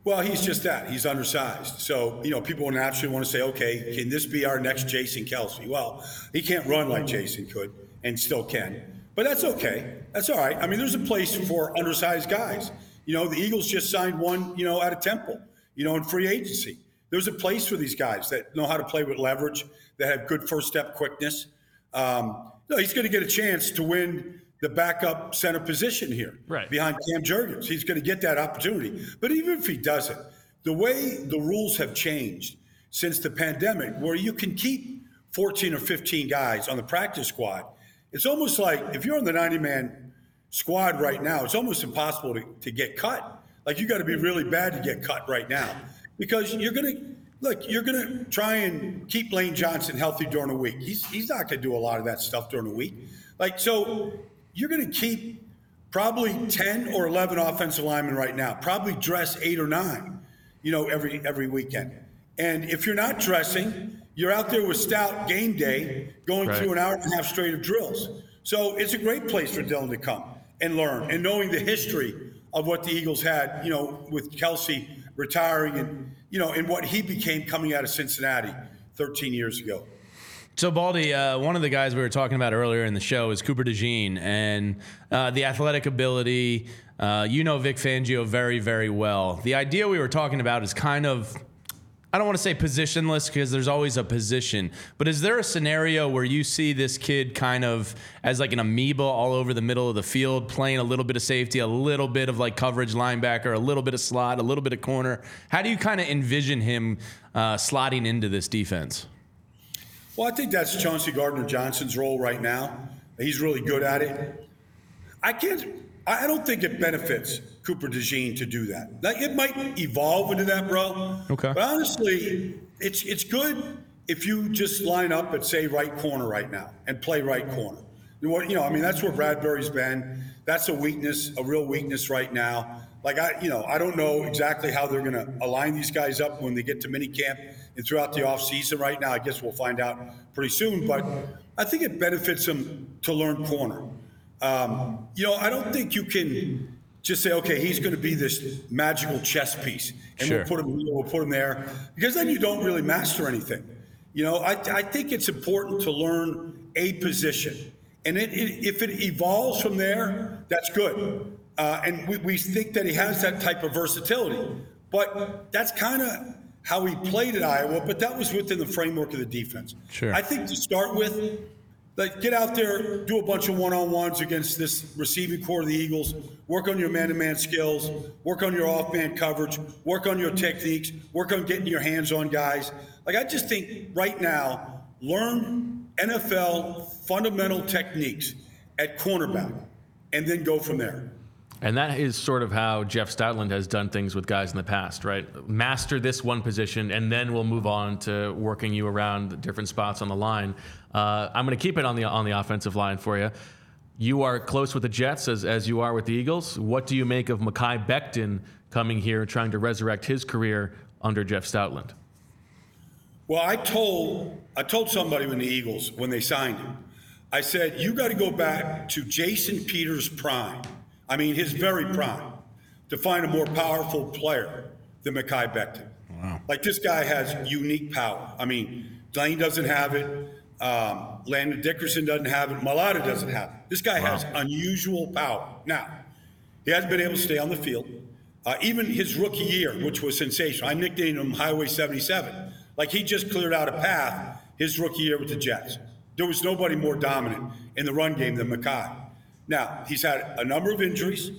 Well, he's just that. He's undersized. So, you know, people will naturally want to say, okay, can this be our next Jason Kelce? Well, he can't run like Jason could and still can. But that's okay. That's all right. I mean, there's a place for undersized guys. You know, the Eagles just signed one, you know, out of Temple, you know, in free agency. There's a place for these guys that know how to play with leverage, that have good first step quickness. Um, no, he's going to get a chance to win the backup center position here, right behind Cam Jurgens. He's going to get that opportunity. But even if he doesn't, the way the rules have changed since the pandemic, where you can keep fourteen or fifteen guys on the practice squad, it's almost like if you're on the ninety-man squad right now, it's almost impossible to, to get cut. Like, you got to be really bad to get cut right now, because you're going to look. You're going to try and keep Lane Johnson healthy during the week. He's he's not going to do a lot of that stuff during the week. Like, so. You're going to keep probably ten or eleven offensive linemen right now, probably dress eight or nine, you know, every every weekend. And if you're not dressing, you're out there with Stout game day going right. through an hour and a half straight of drills. So it's a great place for Dylan to come and learn, and knowing the history of what the Eagles had, you know, with Kelce retiring and, you know, and what he became coming out of Cincinnati thirteen years ago. So, Baldy, uh, one of the guys we were talking about earlier in the show is Cooper DeJean, and uh, the athletic ability. Uh, you know Vic Fangio very, very well. The idea we were talking about is kind of, I don't want to say positionless, because there's always a position, but is there a scenario where you see this kid kind of as like an amoeba all over the middle of the field, playing a little bit of safety, a little bit of like coverage linebacker, a little bit of slot, a little bit of corner? How do you kind of envision him uh, slotting into this defense? Well, I think that's Chauncey Gardner-Johnson's role right now. He's really good at it. I can't. I don't think it benefits Cooper DeJean to do that. Like, it might evolve into that, bro. Okay. But honestly, it's it's good if you just line up at, say, right corner right now and play right corner. You know, you know, I mean, that's where Bradbury's been. That's a weakness, a real weakness right now. Like, I, you know, I don't know exactly how they're going to align these guys up when they get to minicamp and throughout the offseason right now. I guess we'll find out pretty soon. But I think it benefits them to learn corner. Um, you know, I don't think you can just say, okay, he's going to be this magical chess piece, and sure. we'll put him, we'll put him there, because then you don't really master anything. You know, I, I think it's important to learn a position, and it, it, if it evolves from there, that's good. Uh, and we, we think that he has that type of versatility, but that's kind of how he played at Iowa. But that was within the framework of the defense. Sure. I think to start with, like, get out there, do a bunch of one-on-ones against this receiving core of the Eagles, work on your man-to-man skills, work on your off-man coverage, work on your techniques, work on getting your hands on guys. Like, I just think right now, learn N F L fundamental techniques at cornerback, and then go from there. And that is sort of how Jeff Stoutland has done things with guys in the past, right? Master this one position, and then we'll move on to working you around the different spots on the line. Uh, I'm going to keep it on the on the offensive line for you. You are close with the Jets as, as you are with the Eagles. What do you make of Mekhi Becton coming here, trying to resurrect his career under Jeff Stoutland? Well, I told I told somebody in the Eagles when they signed him, I said, you got to go back to Jason Peters' prime. I mean, his very prime, to find a more powerful player than Mekhi Becton. Wow. Like, this guy has unique power. I mean, Lane doesn't have it. Um, Landon Dickerson doesn't have it. Mailata doesn't have it. This guy wow. has unusual power. Now, he hasn't been able to stay on the field. Uh, even his rookie year, which was sensational. I nicknamed him Highway seventy-seven. Like, he just cleared out a path his rookie year with the Jets. There was nobody more dominant in the run game than Mekhi. Now, he's had a number of injuries.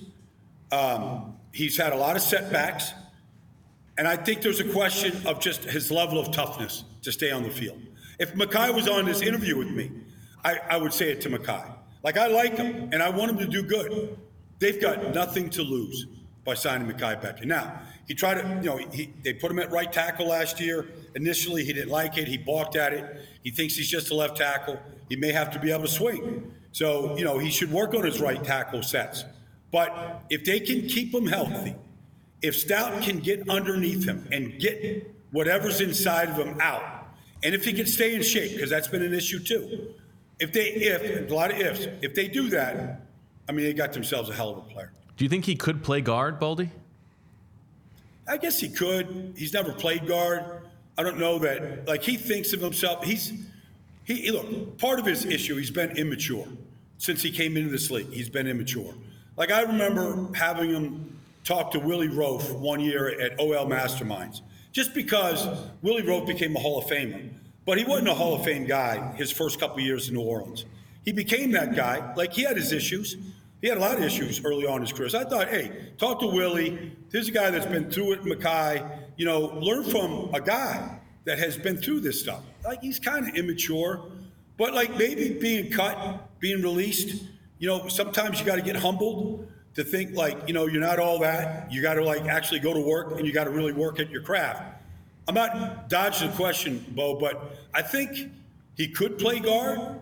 Um, he's had a lot of setbacks. And I think there's a question of just his level of toughness to stay on the field. If Mekhi was on this interview with me, I, I would say it to Mekhi. Like, I like him, and I want him to do good. They've got nothing to lose by signing Mekhi Becton. Now, he tried to, you know, he, they put him at right tackle last year. Initially, he didn't like it. He balked at it. He thinks he's just a left tackle. He may have to be able to swing. So, you know, he should work on his right tackle sets. But if they can keep him healthy, if Stout can get underneath him and get whatever's inside of him out, and if he can stay in shape, because that's been an issue too. If they, if, a lot of ifs, if they do that, I mean, they got themselves a hell of a player. Do you think he could play guard, Baldy? I guess he could. He's never played guard. I don't know that. Like, he thinks of himself. He's he look. Part of his issue, he's been immature since he came into this league. He's been immature. Like, I remember having him talk to Willie Roaf one year at O L Masterminds, just because Willie Roaf became a Hall of Famer. But he wasn't a Hall of Fame guy his first couple of years in New Orleans. He became that guy. Like, he had his issues. He had a lot of issues early on in his career. So I thought, hey, talk to Willie. Here's a guy that's been through it, Mekhi. You know, learn from a guy that has been through this stuff. Like, he's kind of immature. But, like, maybe being cut, being released, you know, sometimes you got to get humbled to think, like, you know, you're not all that. You got to, like, actually go to work, and you got to really work at your craft. I'm not dodging the question, Bo, but I think he could play guard.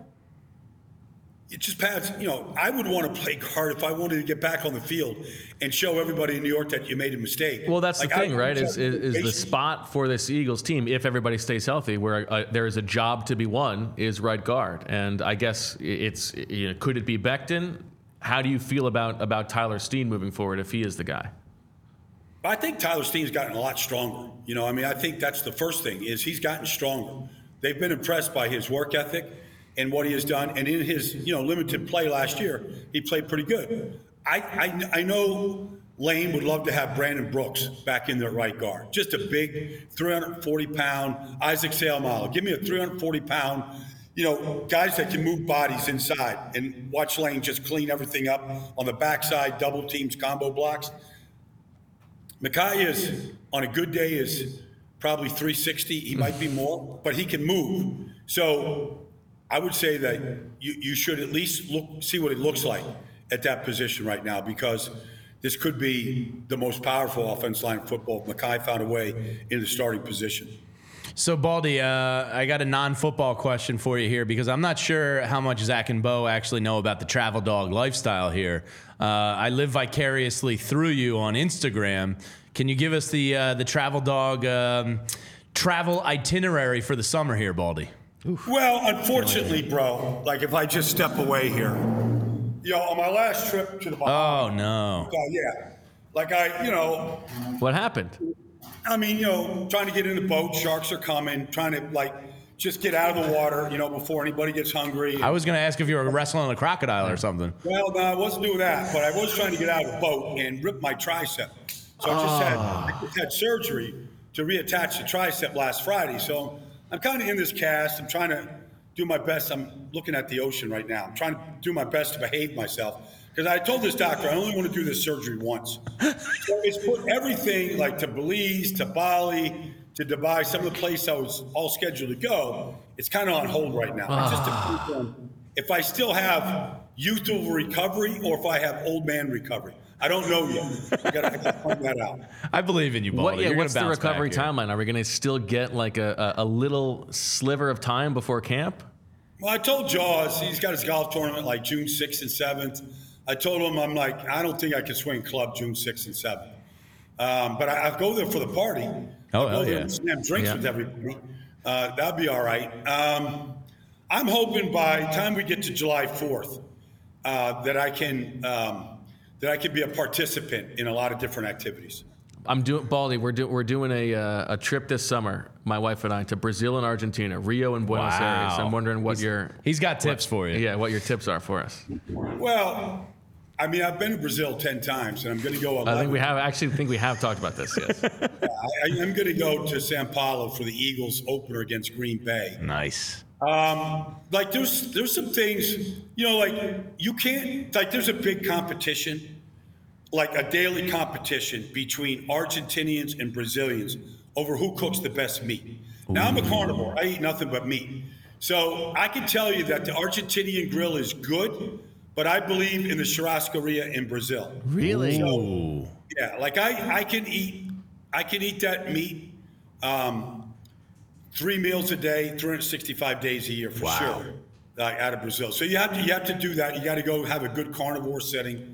It just pads, you know, I would want to play guard if I wanted to get back on the field and show everybody in New York that you made a mistake. Well, that's like, the thing, I, right, is, is, is the spot for this Eagles team, if everybody stays healthy, where uh, there is a job to be won, is right guard. And I guess it's, you know, could it be Becton? How do you feel about, about Tyler Steen moving forward if he is the guy? I think Tyler Steen's gotten a lot stronger. You know, I mean, I think that's the first thing, is he's gotten stronger. They've been impressed by his work ethic and what he has done. And in his, you know, limited play last year, he played pretty good. I, I, I know Lane would love to have Brandon Brooks back in there at right guard. Just a big three hundred forty pound Isaac Seumalo. Give me a three hundred forty pound, you know, guys that can move bodies inside, and watch Lane just clean everything up on the backside, double teams, combo blocks. Mekhi is, on a good day, is probably three sixty. He might be more, but he can move. So I would say that you, you should at least look, see what it looks like at that position right now, because this could be the most powerful offensive line in football if Mekhi found a way in the starting position. So, Baldy, uh, I got a non-football question for you here, because I'm not sure how much Zach and Bo actually know about the Travel Dog lifestyle here. Uh, I live vicariously through you on Instagram. Can you give us the uh, the Travel Dog um, travel itinerary for the summer here, Baldy? Oof. Well, unfortunately, bro, like, if I just step away here, you know, on my last trip to the Bahamas. Oh, no. Uh, yeah. Like, I, you know. What happened? I mean, you know, trying to get in the boat, sharks are coming, trying to, like, just get out of the water, you know, before anybody gets hungry. I was going to ask if you were wrestling a crocodile or something. Well, no, I wasn't doing that, but I was trying to get out of the boat and rip my tricep. So I just, had, I just had surgery to reattach the tricep last Friday. So I'm kind of in this cast. I'm trying to do my best. I'm looking at the ocean right now. I'm trying to do my best to behave myself. Because I told this doctor, I only want to do this surgery once. So it's put everything, like, to Belize, to Bali, to Dubai, some of the places I was all scheduled to go, it's kind of on hold right now. It's just a, if I still have youthful recovery or if I have old man recovery. I don't know yet. I got to find that out. I believe in you, Baldy. What, yeah, You're what's the recovery back timeline? Are we going to still get like a, a, a little sliver of time before camp? Well, I told Jaws, he's got his golf tournament like June sixth and seventh. I told him, I'm like, I don't think I can swing club June sixth and seventh. Um, but I, I'll go there for the party. Oh, I'll go there yeah. and slam drinks Yeah. with everybody. Uh, that'd be all right. Um, I'm hoping by the time we get to July fourth uh, that I can um, that I can be a participant in a lot of different activities. I'm doing Baldy. We're doing we're doing a uh, a trip this summer, my wife and I, to Brazil and Argentina, Rio and Buenos Wow. Aires. I'm wondering what He's- your He's got tips what- for you. Yeah, what your tips are for us. Well, I mean, I've been to Brazil ten times, and I'm going to go eleven. I think we have actually think we have talked about this. Yes. I, I'm going to go to Sao Paulo for the Eagles opener against Green Bay. Nice. Um, like there's there's some things, you know, like you can't, like there's a big competition, like a daily competition between Argentinians and Brazilians over who cooks the best meat. Now, I'm a carnivore. I eat nothing but meat. So I can tell you that the Argentinian grill is good, but I believe in the churrascaria in Brazil. Really? So, yeah, like I, I can eat I can eat that meat um, three meals a day, three hundred sixty-five days a year for Wow. sure, uh, out of Brazil. So you have to you have to do that. You got to go have a good carnivore setting.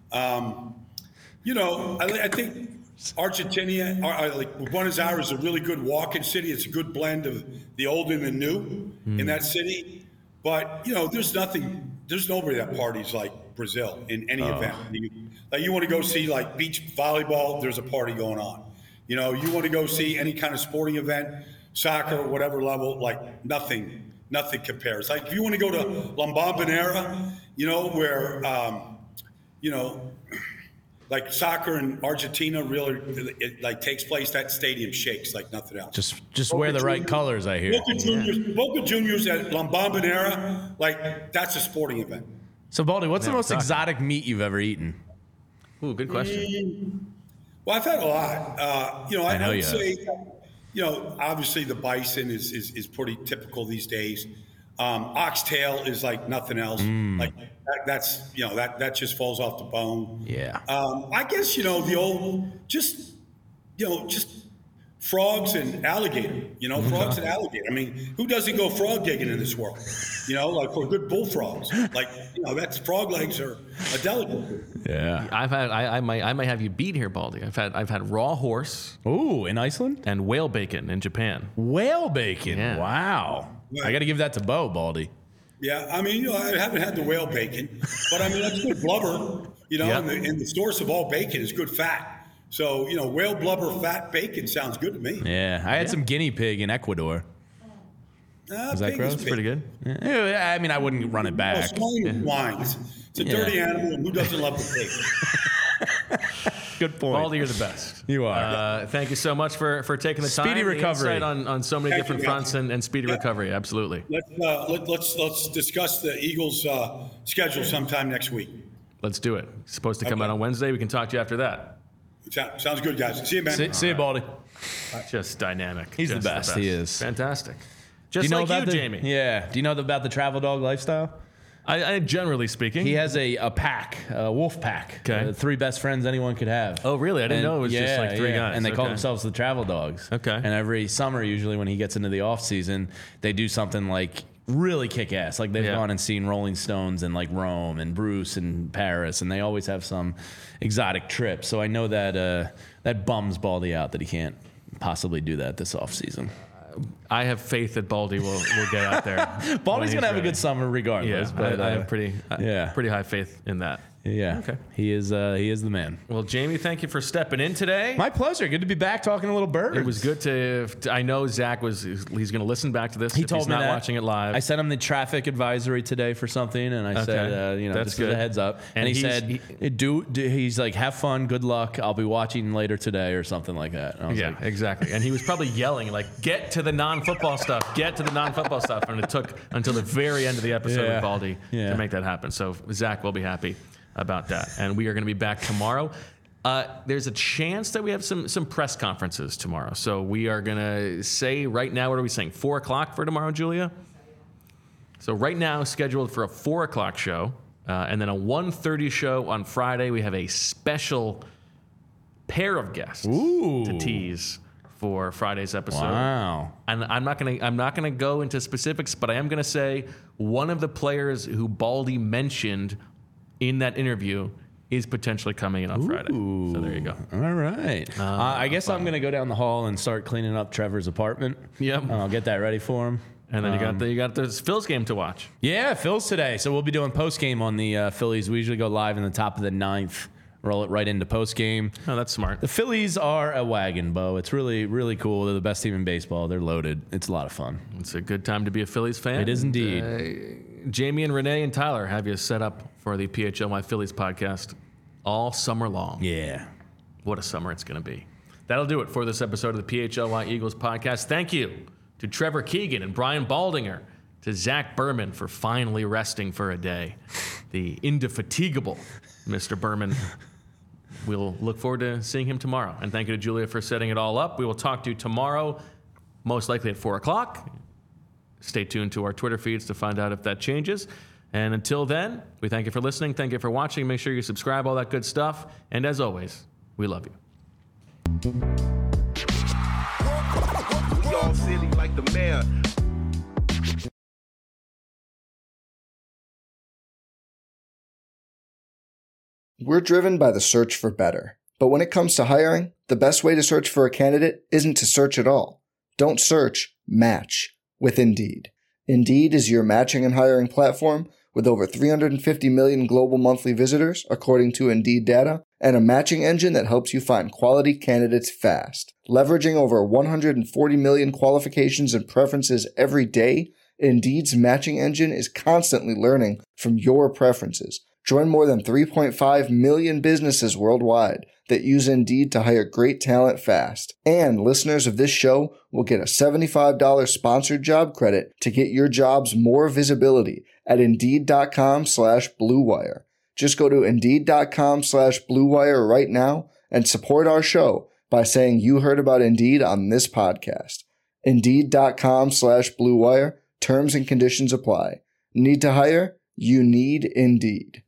Um, you know, I, I think Argentina, or, or like Buenos Aires, is a really good walking city. It's a good blend of the old and the new in that city. But you know, there's nothing, there's nobody that parties like Brazil in any event. You, like you want to go see like beach volleyball, there's a party going on. You know, you want to go see any kind of sporting event, soccer, whatever level, like nothing, nothing compares. Like if you want to go to La Bombonera, you know, where, um, you know, like soccer in Argentina really it, like takes place, that stadium shakes like nothing else. Just just Boca wear the right Juniors, colors, I hear. Boca Juniors, Boca Juniors at La Bombonera, like that's a sporting event. So, Baldy, what's Yeah, the most soccer. exotic meat you've ever eaten? Ooh, good question. Well, I've had a lot. Uh, you know, I, I know I would you have. say, you know, obviously the bison is is, is pretty typical these days. Um, oxtail is like nothing else. Mm. Like that, that's you know that that just falls off the bone. Yeah. Um, I guess you know the old just you know just frogs and alligator. You know, frogs and alligator. I mean, who doesn't go frog gigging in this world? You know, like for good bullfrogs. Like you know, that's frog legs are a delicacy. Yeah. I've had I, I might I might have you beat here, Baldy. I've had I've had raw horse Ooh, in Iceland? and whale bacon in Japan. Whale bacon. Yeah. Wow. I got to give that to Bo, Baldy. Yeah, I mean, you know, I haven't had the whale bacon, but I mean that's good blubber. You know, Yep. and, the, and the source of all bacon is good fat. So you know, whale blubber fat bacon sounds good to me. Yeah. I had some guinea pig in Ecuador. Uh, Is that pig gross? pig. Pretty good. Yeah, I mean, I wouldn't run it Well, back. swine is wine. It's, it's a dirty Yeah. animal, and who doesn't love the pig? Good point. Baldy, you're the best. You are. Uh, thank you so much for, for taking the Speedy time, the recovery. insight on, on so many Thank different you, fronts guys. and, and speedy Yeah. recovery. Absolutely. Let's uh, let, let's let's discuss the Eagles' uh, schedule sometime next week. Let's do it. It's supposed to come Okay. out on Wednesday. We can talk to you after that. Sound- Sounds good, guys. See you, man. See, see you, Baldy. Just dynamic. He's the Just best. He is. Fantastic. Do Just you know like about you, the, Jamie. Yeah. Do you know about the travel dog lifestyle? I, I generally speaking. He has a, a pack, a wolf pack. Okay. Uh, three best friends anyone could have. Oh, really? I didn't And- know it was just like three guys. And they call Okay. themselves the travel dogs. Okay. And every summer, usually when he gets into the off season, they do something like really kick ass. Like they've Yeah. gone and seen Rolling Stones in like Rome and Bruce and Paris, and they always have some exotic trip. So I know that uh, that bums Baldy out that he can't possibly do that this off season. I have faith that Baldy will, will get out there. when Baldy's he's gonna have a ready. good summer Yeah, regardless. but I, I uh, have pretty, yeah. pretty high faith in that. yeah. Okay. He is uh, he is the man. Well, Jamie, thank you for stepping in today. My pleasure. Good to be back talking a little birds. It was good to. I know Zach was. He's going to listen back to this. He if told he's me not that. watching it live. I sent him the traffic advisory today for something, and I said, Okay. uh, you know, That's just as good. a heads up. And And, he he's- said, he- do, do, he's like, have fun, good luck. I'll be watching later today or something like that. And I was Yeah, like, exactly. And he was probably yelling like, "Get to the non-football stuff! Get to the non-football stuff!" And it took until the very end of the episode Yeah. with Baldy Yeah. to make that happen. So Zach will be happy about that. And we are going to be back tomorrow. Uh, there's a chance that we have some some press conferences tomorrow. So we are going to say right now, what are we saying? Four o'clock for tomorrow, Julia? So right now, scheduled for a four o'clock show, uh, and then a one thirty show on Friday. We have a special pair of guests Ooh. to tease for Friday's episode. wow. And I'm not gonna I'm not gonna go into specifics, but I am gonna say one of the players who Baldy mentioned in that interview is potentially coming in on Friday. So there you go. All right. Uh, I guess I'm going to go down the hall and start cleaning up Trevor's apartment. Yep. And I'll get that ready for him. And then you got Um, the you got the Phil's game to watch. Yeah, Phil's today. So we'll be doing post game on the uh, Phillies. We usually go live in the top of the ninth, roll it right into post game. Oh, that's smart. The Phillies are a wagon, Bo. It's really, really cool. They're the best team in baseball. They're loaded. It's a lot of fun. It's a good time to be a Phillies fan. It is indeed. Uh, Jamie and Renee and Tyler have you set up for the P H L Y Phillies podcast all summer long. Yeah. What a summer it's going to be. That'll do it for this episode of the P H L Y Eagles podcast. Thank you to Trevor Keegan and Brian Baldinger, to Zach Berman for finally resting for a day. The indefatigable Mister Berman. We'll look forward to seeing him tomorrow. And thank you to Julia for setting it all up. We will talk to you tomorrow, most likely at four o'clock. Stay tuned to our Twitter feeds to find out if that changes. And until then, we thank you for listening. Thank you for watching. Make sure you subscribe, all that good stuff. And as always, we love you. Y'all silly like the mayor. We're driven by the search for better. But when it comes to hiring, the best way to search for a candidate isn't to search at all. Don't search, match with Indeed. Indeed is your matching and hiring platform with over three hundred fifty million global monthly visitors, according to Indeed data, and a matching engine that helps you find quality candidates fast. Leveraging over one hundred forty million qualifications and preferences every day, Indeed's matching engine is constantly learning from your preferences. Join more than three point five million businesses worldwide that use Indeed to hire great talent fast. And listeners of this show will get a seventy-five dollars sponsored job credit to get your jobs more visibility at Indeed.com slash Blue Wire. Just go to Indeed.com slash Blue Wire right now and support our show by saying you heard about Indeed on this podcast. Indeed.com slash Blue Wire. Terms and conditions apply. Need to hire? You need Indeed.